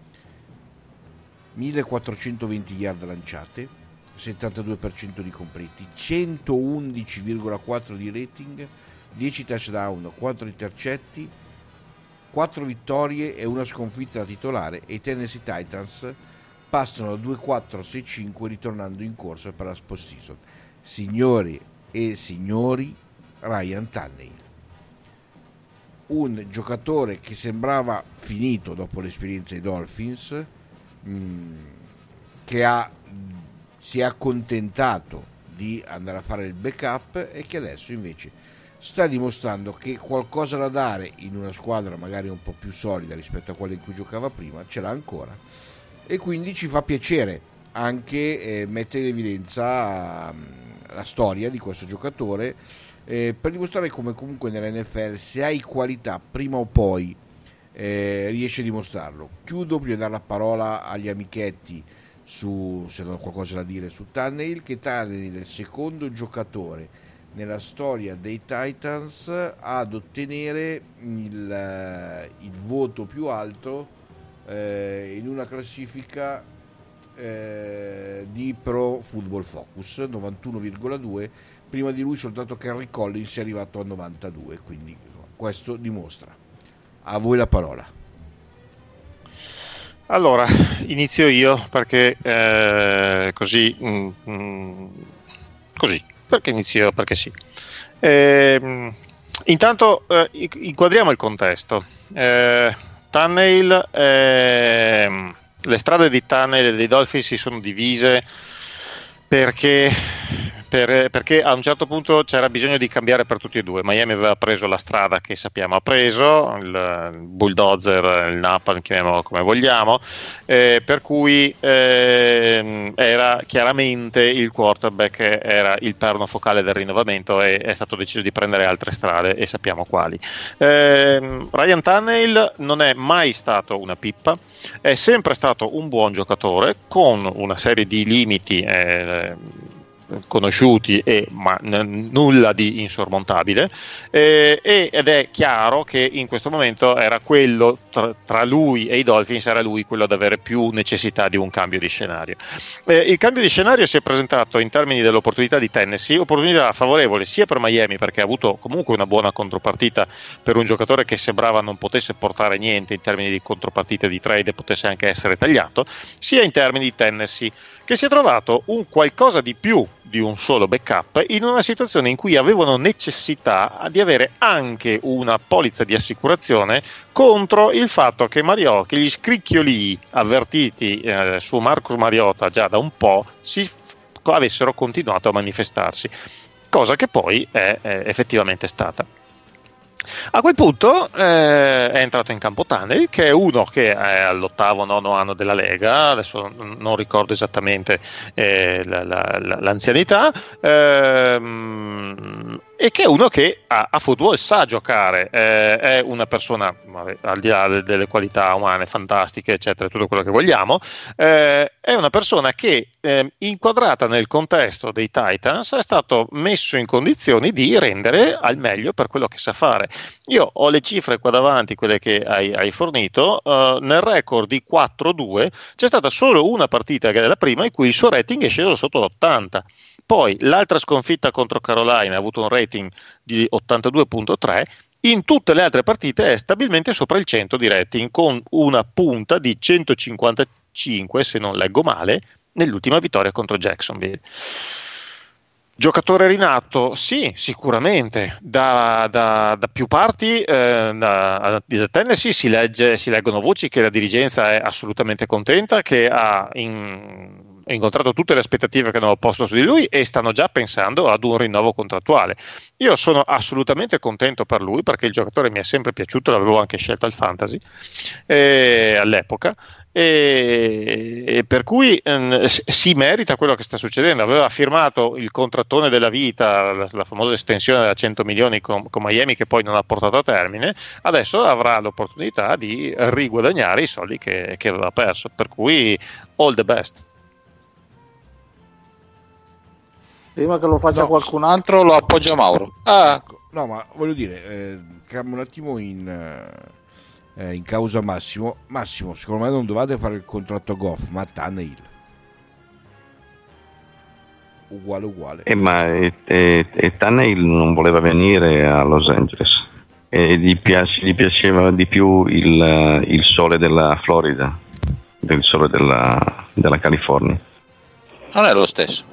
millequattrocentoventi yard lanciate, settantadue per cento di completi, centoundici virgola quattro di rating, dieci touchdown, quattro intercetti, quattro vittorie e una sconfitta da titolare, e i Tennessee Titans passano da due quattro sei cinque ritornando in corsa per la postseason. Signori e signori, Ryan Tannehill, un giocatore che sembrava finito dopo l'esperienza ai Dolphins, mh, che ha, si è accontentato di andare a fare il backup e che adesso invece sta dimostrando che qualcosa da dare in una squadra magari un po' più solida rispetto a quella in cui giocava prima ce l'ha ancora, e quindi ci fa piacere anche eh, mettere in evidenza um, la storia di questo giocatore, eh, per dimostrare come comunque nell'N F L, se hai qualità, prima o poi eh, riesci a dimostrarlo. Chiudo prima di dare la parola agli amichetti su, se hanno qualcosa da dire su Tannehill, che Tannehill è il secondo giocatore nella storia dei Titans ad ottenere il, il voto più alto eh, in una classifica eh, di Pro Football Focus, novantuno virgola due. Prima di lui soltanto Kerry Collins è arrivato a novantadue, quindi insomma, questo dimostra. A voi la parola. Allora, inizio io perché eh, così mm, mm, così perché inizio perché sì. Eh, intanto eh, inquadriamo il contesto. Eh, Tannehill, eh, le strade di Tannehill e dei Dolphins si sono divise perché per, perché a un certo punto c'era bisogno di cambiare per tutti e due. Miami aveva preso la strada che sappiamo ha preso, il, il bulldozer, il napalm, chiamiamolo come vogliamo, eh, per cui eh, era chiaramente il quarterback era il perno focale del rinnovamento e è stato deciso di prendere altre strade e sappiamo quali. eh, Ryan Tannehill non è mai stato una pippa, è sempre stato un buon giocatore con una serie di limiti eh, conosciuti e ma n- nulla di insormontabile, eh, ed è chiaro che in questo momento era quello tra, tra lui e i Dolphins era lui quello ad avere più necessità di un cambio di scenario. Eh, il cambio di scenario si è presentato in termini dell'opportunità di Tennessee, opportunità favorevole sia per Miami perché ha avuto comunque una buona contropartita per un giocatore che sembrava non potesse portare niente in termini di contropartita di trade e potesse anche essere tagliato, sia in termini di Tennessee che si è trovato un qualcosa di più di un solo backup in una situazione in cui avevano necessità di avere anche una polizza di assicurazione contro il fatto che Mariota, che gli scricchioli avvertiti eh, su Marcus Mariota già da un po' si f- avessero continuato a manifestarsi, cosa che poi è, è effettivamente stata. A quel punto eh, è entrato in campo Tannehill, che è uno che è all'ottavo nono anno della Lega, adesso non ricordo esattamente eh, la, la, la, l'anzianità, ehm, e che è uno che a, a football sa giocare, eh, è una persona, vabbè, al di là de, delle qualità umane fantastiche, eccetera, tutto quello che vogliamo, eh, è una persona che eh, inquadrata nel contesto dei Titans è stato messo in condizioni di rendere al meglio per quello che sa fare. Io ho le cifre qua davanti, quelle che hai, hai fornito, uh, nel record di quattro due c'è stata solo una partita, che è la prima, in cui il suo rating è sceso sotto l'ottanta. Poi l'altra sconfitta contro Carolina ha avuto un rating di ottantadue virgola tre, in tutte le altre partite è stabilmente sopra il cento di rating, con una punta di centocinquantacinque, se non leggo male, nell'ultima vittoria contro Jacksonville. Giocatore rinato? Sì, sicuramente. Da, da, da più parti, eh, da, da Tennessee si, legge, si leggono voci che la dirigenza è assolutamente contenta, che ha in, ha incontrato tutte le aspettative che hanno posto su di lui e stanno già pensando ad un rinnovo contrattuale. Io sono assolutamente contento per lui, perché il giocatore mi è sempre piaciuto, l'avevo anche scelto al fantasy eh, all'epoca. E, e per cui ehm, si merita quello che sta succedendo. Aveva firmato il contrattone della vita, la, la famosa estensione da cento milioni con, con Miami, che poi non ha portato a termine. Adesso avrà l'opportunità di riguadagnare i soldi che, che aveva perso, per cui all the best. Prima che lo faccia No. qualcun altro lo appoggia Mauro. Ah, No, ma voglio dire, eh, cambiamo un attimo in, eh, in causa Massimo. Massimo, secondo me non dovete fare il contratto a Goff, ma a Tannehill. Uguale, uguale. Eh, ma e, e, e Tannehill non voleva venire a Los Angeles e gli, piace, gli piaceva di più il, il sole della Florida del sole della, della California. non è lo stesso.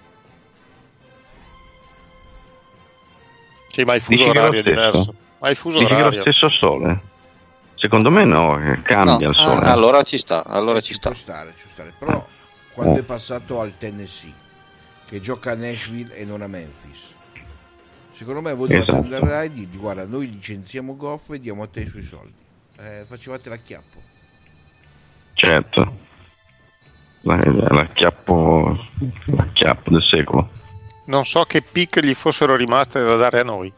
Sì, ma il Dici fuso che è lo orario è stesso? diverso. Ma il fuso Dici che è lo orario. stesso sole? Secondo me no, che cambia No, il sole. ah, allora ci sta, allora Eh, ci ci sta. può stare, ci può stare. Però quando Oh. è passato al Tennessee, che gioca a Nashville e non a Memphis, secondo me voi dovete Esatto. andare là e dirgli: guarda, noi licenziamo Goff e diamo a te i suoi soldi. Eh, facevate l'acchiappo. Certo, La- l'acchiappo, l'acchiappo del secolo. Non so che pick gli fossero rimaste da dare a noi.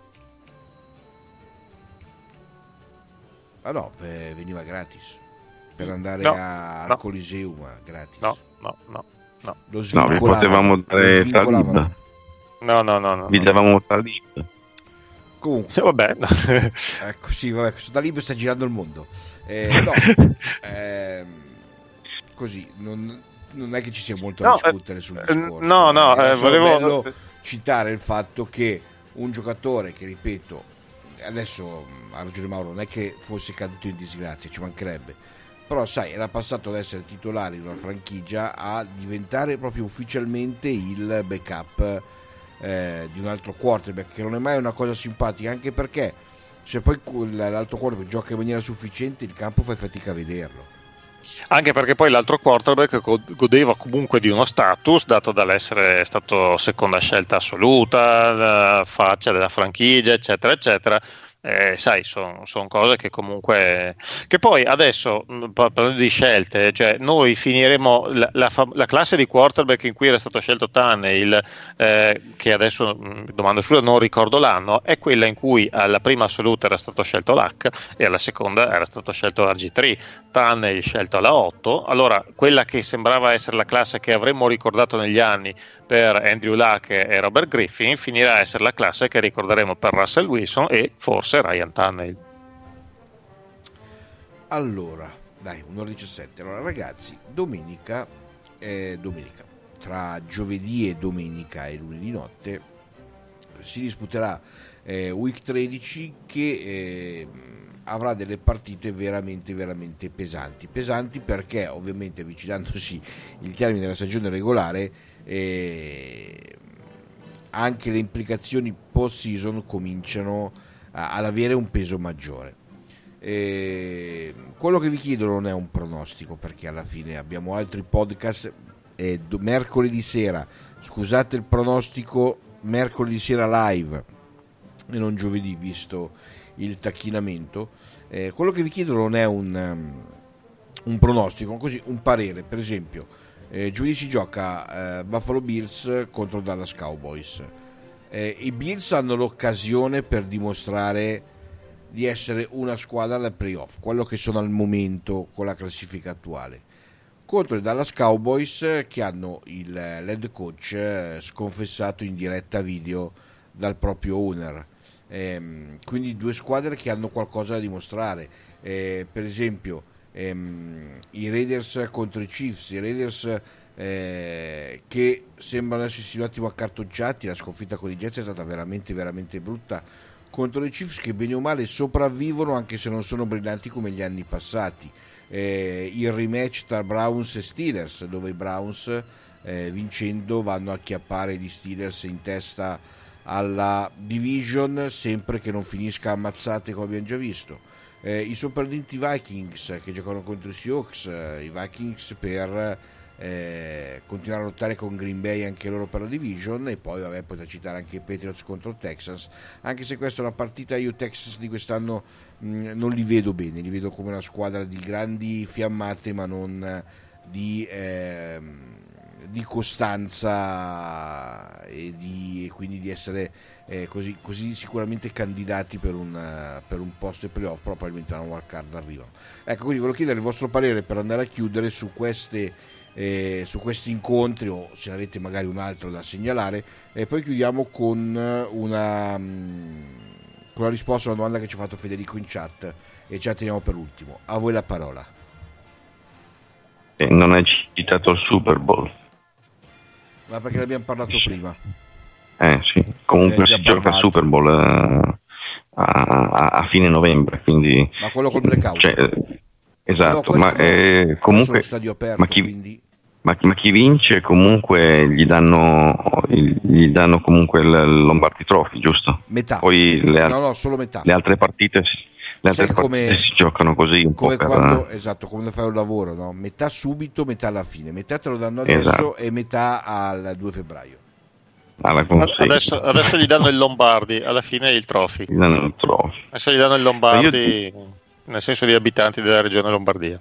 Ah no, eh, veniva gratis per andare No, a- al no. Coliseum, gratis. No, no, no, no. Lo No, vi svincolavano, potevamo lo dare svincolavano. Talib. No, no, no, no. Vi davamo Talib. Comunque, Sì, vabbè. ecco, sì, vabbè, questo Talib sta girando il mondo. Eh, no, ehm, così, non, non è che ci sia molto da No, discutere sul eh, discorso. no, no, Era eh, solo volevo- bello citare il fatto che un giocatore che, ripeto, adesso mh, ha ragione Mauro, non è che fosse caduto in disgrazia, ci mancherebbe, però sai, era passato ad essere titolare in una franchigia a diventare proprio ufficialmente il backup eh, di un altro quarterback, che non è mai una cosa simpatica, anche perché se poi quel- l'altro quarterback gioca in maniera sufficiente, il campo fai fatica a vederlo. Anche perché poi l'altro quarterback go- godeva comunque di uno status dato dall'essere stato seconda scelta assoluta, la faccia della franchigia, eccetera, eccetera. Eh, sai, sono son cose che comunque. Che poi adesso, mh, parlando di scelte, cioè noi finiremo la, la fa- la classe di quarterback in cui era stato scelto Tannehill, eh, che adesso, mh, domanda scusa, non ricordo l'anno, è quella in cui alla prima assoluta era stato scelto Luck e alla seconda era stato scelto R G tre. Tannehill scelto alla otto. Allora, quella che sembrava essere la classe che avremmo ricordato negli anni per Andrew Luck e Robert Griffin finirà a essere la classe che ricorderemo per Russell Wilson e forse Ryan Tannehill. Allora, dai, un'ora e diciassette. Allora, ragazzi, domenica, eh, domenica, tra giovedì e domenica e lunedì notte si disputerà eh, Week tredici che eh, avrà delle partite veramente, veramente pesanti. Pesanti perché, ovviamente, avvicinandosi il termine della stagione regolare, eh, anche le implicazioni post-season cominciano a- ad avere un peso maggiore. Eh, quello che vi chiedo non è un pronostico, perché alla fine abbiamo altri podcast. eh, do- mercoledì sera, scusate il pronostico, mercoledì sera live e non giovedì, visto il tacchinamento. Eh, quello che vi chiedo non è un, um, un pronostico, così un parere. Per esempio, eh, giovedì si gioca eh, Buffalo Bills contro Dallas Cowboys. eh, i Bills hanno l'occasione per dimostrare di essere una squadra da playoff, quello che sono al momento con la classifica attuale, contro i Dallas Cowboys che hanno il head coach sconfessato in diretta video dal proprio owner. Ehm, quindi due squadre che hanno qualcosa da dimostrare. Eh, per esempio ehm, i Raiders contro i Chiefs, i Raiders eh, che sembrano essersi un attimo accartocciati, la sconfitta con i Jets è stata veramente veramente brutta contro i Chiefs, che bene o male sopravvivono anche se non sono brillanti come gli anni passati. Eh, il rematch tra Browns e Steelers, dove i Browns eh, vincendo vanno a acchiappare gli Steelers in testa alla division, sempre che non finisca ammazzate come abbiamo già visto. Eh, i sorprendenti Vikings che giocano contro i Seahawks, eh, i Vikings per eh, continuare a lottare con Green Bay anche loro per la division, e poi vabbè, potete citare anche i Patriots contro Texans, anche se questa è una partita, io Texans di quest'anno mh, non li vedo bene, li vedo come una squadra di grandi fiammate ma non di eh, di costanza e, di, e quindi di essere eh, così, così sicuramente candidati per un, uh, per un posto e playoff, però probabilmente una wild card arrivano. Ecco, quindi volevo chiedere il vostro parere per andare a chiudere su queste eh, su questi incontri, o se ne avete magari un altro da segnalare, e poi chiudiamo con una, um, con la risposta a una domanda che ci ha fatto Federico in chat, e ci atteniamo per ultimo. A voi la parola. Eh, non hai citato il Super Bowl. Ma perché ne abbiamo parlato prima? Eh sì, comunque Eh, già si gioca il parlato. Super Bowl eh, a, a, a fine novembre, quindi... Ma quello col blackout? Cioè, eh, esatto, No, ma questo no. eh, Questo è comunque... uno stadio aperto, ma chi, quindi... ma, chi- ma chi vince comunque gli danno, gli danno comunque il Lombardi Trophy, giusto? Metà. Poi le, al- No, no, solo metà. le altre partite... si- Le altre Sai come- partite si giocano così un Come po' per... quando, esatto, quando fai un lavoro, no? Metà subito, metà alla fine. Metà te lo danno adesso Esatto. e metà al due febbraio. alla consegna. Adesso, adesso gli danno il Lombardi, alla fine il Trophy. Gli danno il Trophy. Adesso gli danno il Lombardi nel senso di abitanti della regione Lombardia.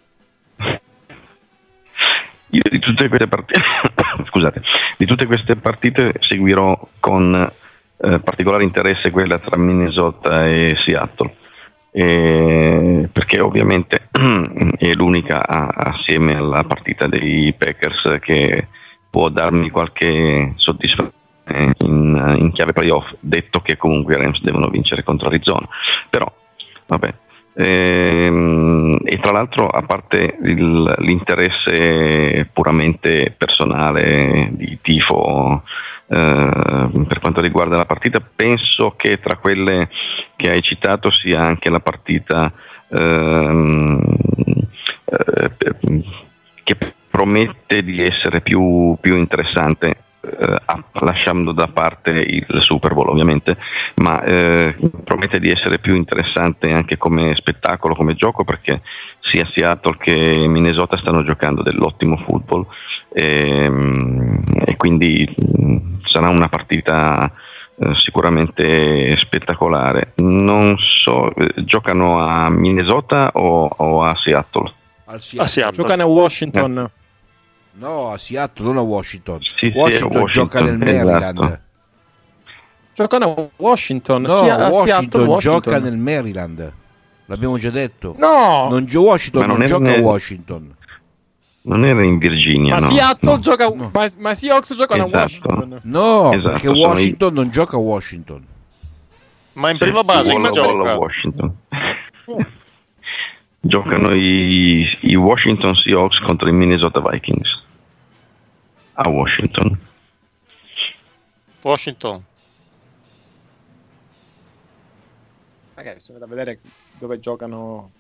Io di tutte queste partite, scusate, di tutte queste partite seguirò con eh, particolare interesse quella tra Minnesota e Seattle, eh, perché ovviamente è l'unica a- assieme alla partita dei Packers che può darmi qualche soddisfazione in, in chiave playoff, detto che comunque i Rams devono vincere contro Arizona. Però vabbè. Ehm, e tra l'altro, a parte il- l'interesse puramente personale di tifo eh, per quanto riguarda la partita, penso che tra quelle che hai citato sia anche la partita ehm, eh, che promette di essere più, più interessante, eh, lasciando da parte il Super Bowl ovviamente, ma eh, promette di essere più interessante anche come spettacolo, come gioco, perché sia Seattle che Minnesota stanno giocando dell'ottimo football, e, e quindi mh, sarà una partita eh, sicuramente spettacolare. Non so, eh, giocano a Minnesota o, o a Seattle? Al Seattle. Ah, Seattle. Giocano a Washington. No, a Seattle, non a Washington. Sì, sì, Washington, Washington, gioca nel Maryland. esatto. Giocano a Washington. No, sia a Washington, Seattle, Washington. gioca nel Maryland. L'abbiamo già detto. No, Non gio- Washington Ma non non è gioca nel- a Washington. Non era in Virginia, ma no? Seattle no. gioca. No. Ma, ma Seahawks giocano Esatto. a Washington. No, Esatto, perché sono Washington non gioca a Washington. Ma in prima Sì, base come Walla Walla gioca? Washington. Giocano i, i Washington Seahawks contro i Minnesota Vikings a Washington. Washington. Ragazzi, sono da vedere dove giocano.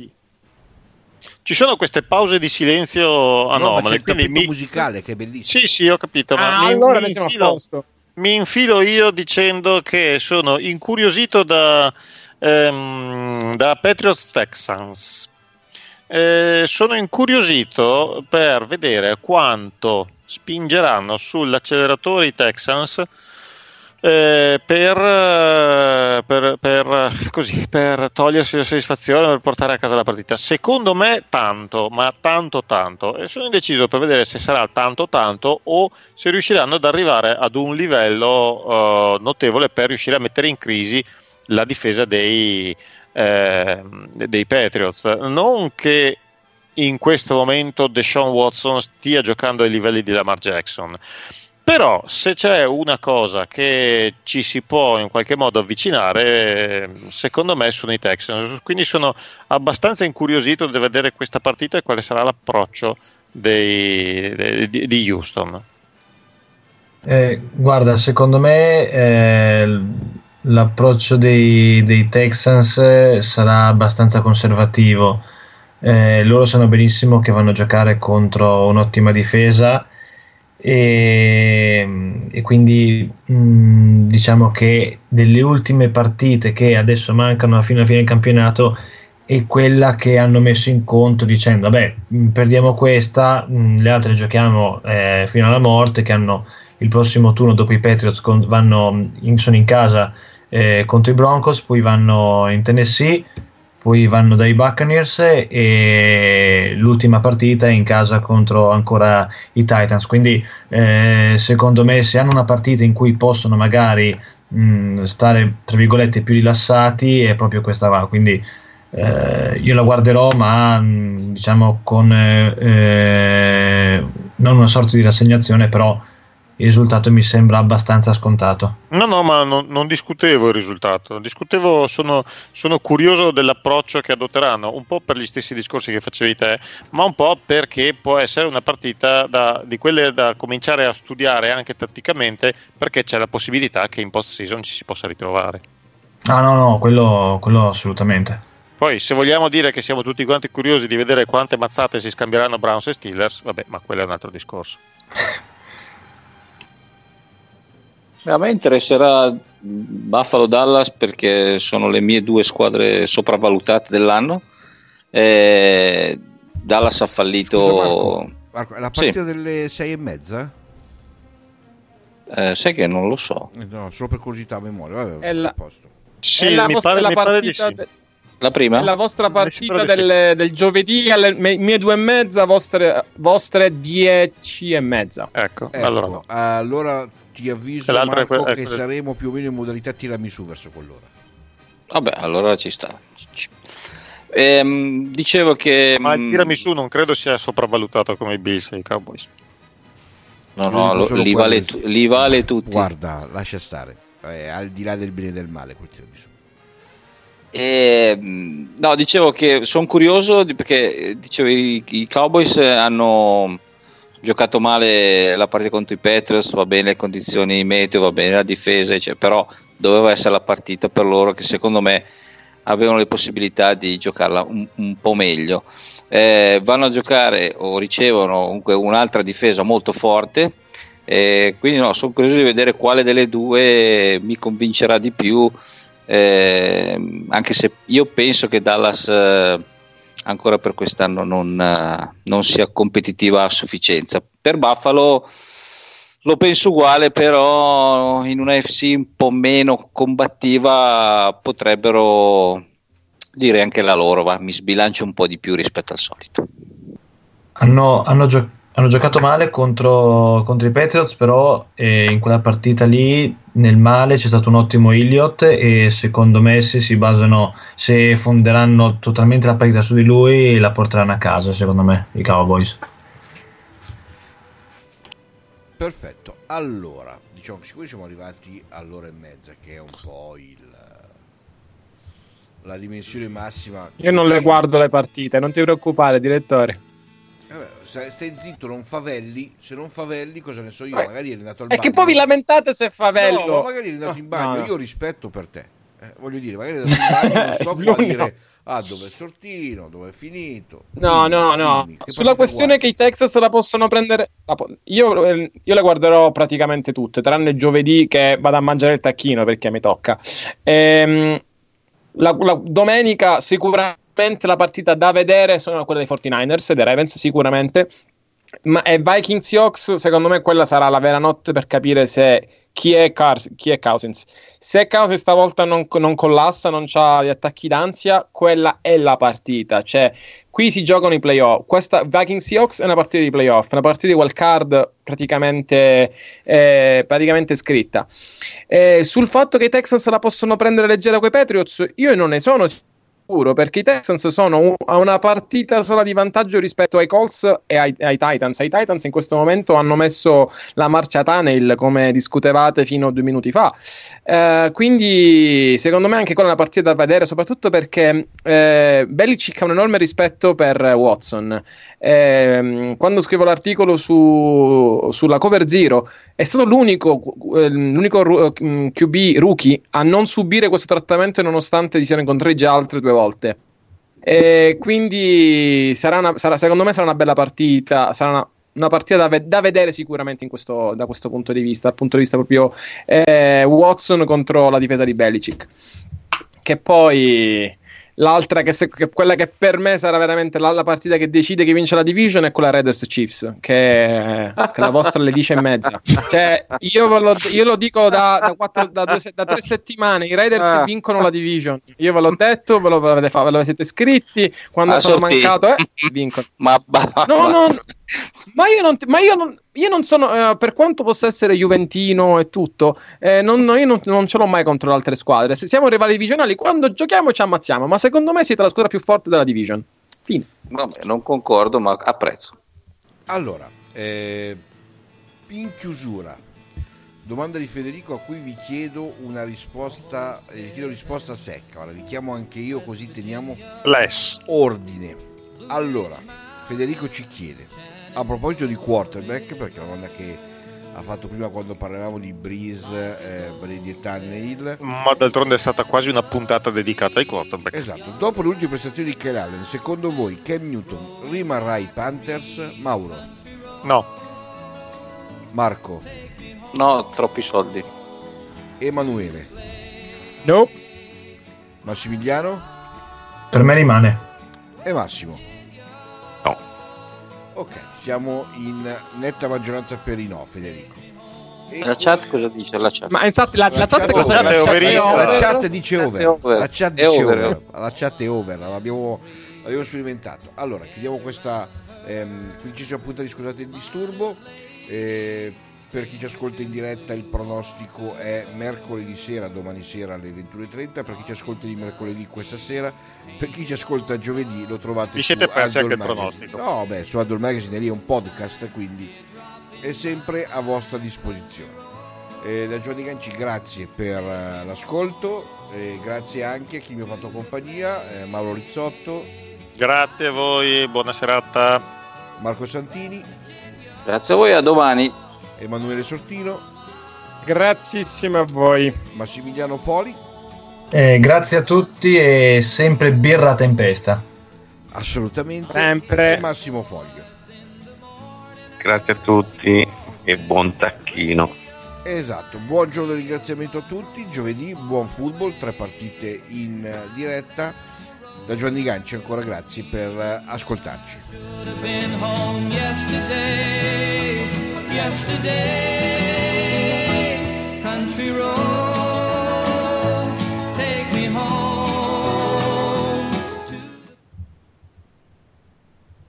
Ci sono queste pause di silenzio No, ma c'è anomale. il quindi tappeto mi- musicale che è bellissimo. Sì, sì, ho capito. Ma Ah, mi, allora mi ne siamo a infilo, posto. mi infilo io dicendo che sono incuriosito da, ehm, da Patriots Texans. Eh, sono incuriosito per vedere quanto spingeranno sull'acceleratore i Texans eh, per, per, per, così, per togliersi la soddisfazione, per portare a casa la partita. Secondo me tanto, ma tanto tanto, e sono indeciso per vedere se sarà tanto tanto o se riusciranno ad arrivare ad un livello uh, notevole per riuscire a mettere in crisi la difesa dei, eh, dei Patriots. Non che in questo momento Deshaun Watson stia giocando ai livelli di Lamar Jackson, però se c'è una cosa che ci si può in qualche modo avvicinare, secondo me sono i Texans, quindi sono abbastanza incuriosito di vedere questa partita e quale sarà l'approccio dei, dei, di Houston. Eh, guarda, secondo me eh, l'approccio dei, dei Texans sarà abbastanza conservativo. Eh, loro sanno benissimo che vanno a giocare contro un'ottima difesa e, e quindi mh, diciamo che delle ultime partite che adesso mancano fino alla fine del campionato è quella che hanno messo in conto dicendo vabbè, mh, perdiamo questa, mh, le altre giochiamo eh, fino alla morte, che hanno il prossimo turno dopo i Patriots con, vanno in, sono in casa eh, contro i Broncos, poi vanno in Tennessee, poi vanno dai Buccaneers e l'ultima partita è in casa contro ancora i Titans. Quindi eh, secondo me se hanno una partita in cui possono magari mh, stare tra virgolette più rilassati è proprio questa qua. Quindi eh, io la guarderò, ma mh, diciamo con eh, eh, non una sorta di rassegnazione, però il risultato mi sembra abbastanza scontato. No, no, ma non, non discutevo il risultato, discutevo, sono, sono curioso dell'approccio che adotteranno, un po' per gli stessi discorsi che facevi te, ma un po' perché può essere una partita da, di quelle da cominciare a studiare anche tatticamente, perché c'è la possibilità che in post season ci si possa ritrovare. Ah no, no, quello, quello assolutamente. Poi se vogliamo dire che siamo tutti quanti curiosi di vedere quante mazzate si scambieranno Browns e Steelers, vabbè, ma quello è un altro discorso. A me interesserà Buffalo Dallas perché sono le mie due squadre sopravvalutate dell'anno. Eh, Dallas ha fallito. Scusa Marco, Marco, è la partita sì. delle sei e mezza? Eh, sai che non lo so. No, solo per curiosità a memoria. Vabbè, È la- a posto. Sì, è la, mi vostra, pare, la mi pare di partita sì. de- La prima? è la vostra Mi partita sembra di del, del giovedì alle me- mie due e mezza, vostre, vostre dieci e mezza. Ecco, Ecco, allora no. allora ti avviso E l'altra è Marco que- è che que- saremo più o meno in modalità tiramisù verso quell'ora. Vabbè, allora ci sta. Ci- Ehm, dicevo che Ma il mh, tiramisù non credo sia sopravvalutato come i Bills e i Cowboys. no, Io no, dico lo- solo li, quello vale, che- tu- li vale tutti. Guarda, lascia stare, è al di là del bene e del male quel tiramisù. E, mh, no, dicevo che sono curioso di- perché eh, dicevo i, i Cowboys hanno giocato male la partita contro i Patriots, va bene le condizioni meteo, va bene la difesa, cioè, però doveva essere la partita per loro che secondo me avevano le possibilità di giocarla un, un po' meglio. Eh, vanno a giocare o ricevono comunque un'altra difesa molto forte, eh, quindi no, sono curioso di vedere quale delle due mi convincerà di più. Eh, anche se io penso che Dallas eh, ancora per quest'anno non, eh, non sia competitiva a sufficienza. Per Buffalo lo penso uguale, però in una A F C un po' meno combattiva potrebbero dire anche la loro, va, mi sbilancio un po' di più rispetto al solito. Hanno, hanno, gio- hanno giocato male contro, contro i Patriots, però eh, in quella partita lì nel male c'è stato un ottimo Elliott e secondo me se si basano, se fonderanno totalmente la partita su di lui la porteranno a casa, secondo me, i Cowboys. Perfetto, allora diciamo che siccome siamo arrivati all'ora e mezza, che è un po' il la dimensione massima. Io non le guardo le partite, non ti preoccupare, direttore. Eh beh, se- stai zitto, non favelli. Se non favelli, cosa ne so io? Beh, Magari è andato al E bagno. che poi vi lamentate se fa No, bello. ma magari è andato in bagno. No, no. Io rispetto per te. Eh, voglio dire, magari è andato in bagno, non sto qua a Lui dire no. ah, dove è il sortino, dove è finito. No, Dimmi, no, no. dimmi, che Sulla partita questione guardi? che i Texas la possono prendere, la po- io, eh, io le guarderò praticamente tutte, tranne giovedì che vado a mangiare il tacchino perché mi tocca. Ehm, la, la domenica sicuramente la partita da vedere sono quella dei quarantanovers e dei Ravens, sicuramente. ma e Vikings Seahawks, secondo me quella sarà la vera notte per capire se chi è, Car- chi è Cousins. Se Cousins stavolta non, non collassa, non c'ha gli attacchi d'ansia, quella è la partita. Cioè, qui si giocano i playoff. Questa Vikings Seahawks è una partita di playoff, una partita di wild card praticamente, eh, praticamente scritta. Eh, sul fatto che i Texans la possono prendere leggera coi Patriots, io non ne sono sicuro, perché i Texans sono un, a una partita sola di vantaggio rispetto ai Colts e ai, ai Titans. I Titans in questo momento hanno messo la marcia Tannehill, come discutevate fino a due minuti fa. Eh, quindi secondo me anche quella è una partita da vedere, soprattutto perché eh, Belichick ha un enorme rispetto per Watson. Eh, quando scrivo l'articolo su, sulla Cover Zero, è stato l'unico, eh, l'unico Q B rookie a non subire questo trattamento, nonostante si siano incontrati già altre due volte. E quindi sarà una, sarà, secondo me sarà una bella partita, sarà una, una partita da, ve- da vedere sicuramente in questo, da questo punto di vista, dal punto di vista proprio eh, Watson contro la difesa di Belichick. Che poi l'altra, che, se, che quella che per me sarà veramente la, la partita che decide chi vince la division, è quella Raiders Chiefs, che, che la vostra alle dieci e mezza. Cioè, io, ve lo, io lo dico da, da, quattro, da, due, da tre settimane, i Raiders Ah. vincono la division. Io ve l'ho detto, ve lo, ve l'avete fa- ve lo siete scritti, quando Ah, sono sortì. mancato, eh, vincono. Ma, ma, No, ma- no, ma io non, ma io non, io non sono, eh, per quanto possa essere juventino e tutto, eh, non, no, io non, non ce l'ho mai contro le altre squadre. Se siamo rivali divisionali, quando giochiamo ci ammazziamo, ma secondo me siete la squadra più forte della division. Fine. Vabbè, non concordo, ma apprezzo. Allora, eh, in chiusura, domanda di Federico a cui vi chiedo una risposta, eh, vi chiedo risposta secca. Ora vi chiamo anche io, così teniamo Less. ordine. Allora, Federico ci chiede, a proposito di quarterback, perché è una domanda che ha fatto prima quando parlavamo di Breeze, eh, Brady e Tannehill. Ma d'altronde è stata quasi una puntata dedicata ai quarterback. Esatto, dopo le ultime prestazioni di Kyle Allen, secondo voi Cam Newton rimarrà ai Panthers? Mauro, No, Marco, No, troppi soldi. Emanuele, No. Massimiliano Per me rimane. e Massimo. No. Ok, siamo in netta maggioranza per i no, Federico. E La chat cosa dice? La chat. Ma infatti la, la chat chat- cosa la chat è overissima. La over. chat dice La chat over. è over. La chat È dice over. over. La chat è over. L'abbiamo, l'abbiamo sperimentato. Allora, chiudiamo questa ehm, quindicesima puntata di Scusate il disturbo. Eh, per chi ci ascolta in diretta, il pronostico è mercoledì sera, domani sera alle ventuno e trenta. Per chi ci ascolta di mercoledì questa sera, per chi ci ascolta giovedì lo trovate Vi su siete persi Idol anche il Magazine. pronostico. No, beh, su Idol Magazine lì è un podcast, quindi è sempre a vostra disposizione. Eh, da Giovanni Ganci grazie per eh, l'ascolto, eh, grazie anche a chi mi ha fatto compagnia, eh, Mauro Rizzotto, grazie a voi, buona serata. Marco Santini, Grazie a voi, a domani. Emanuele Sortino, Graziissime a voi. Massimiliano Poli. Eh, grazie a tutti e sempre birra a tempesta. Assolutamente. Sempre. E Massimo Foglio. Grazie a tutti e buon tacchino. Esatto, buon giorno di ringraziamento a tutti. Giovedì buon football, tre partite in eh, diretta. Da Giovanni Ganci ancora grazie per eh, ascoltarci. Been home yesterday, yesterday.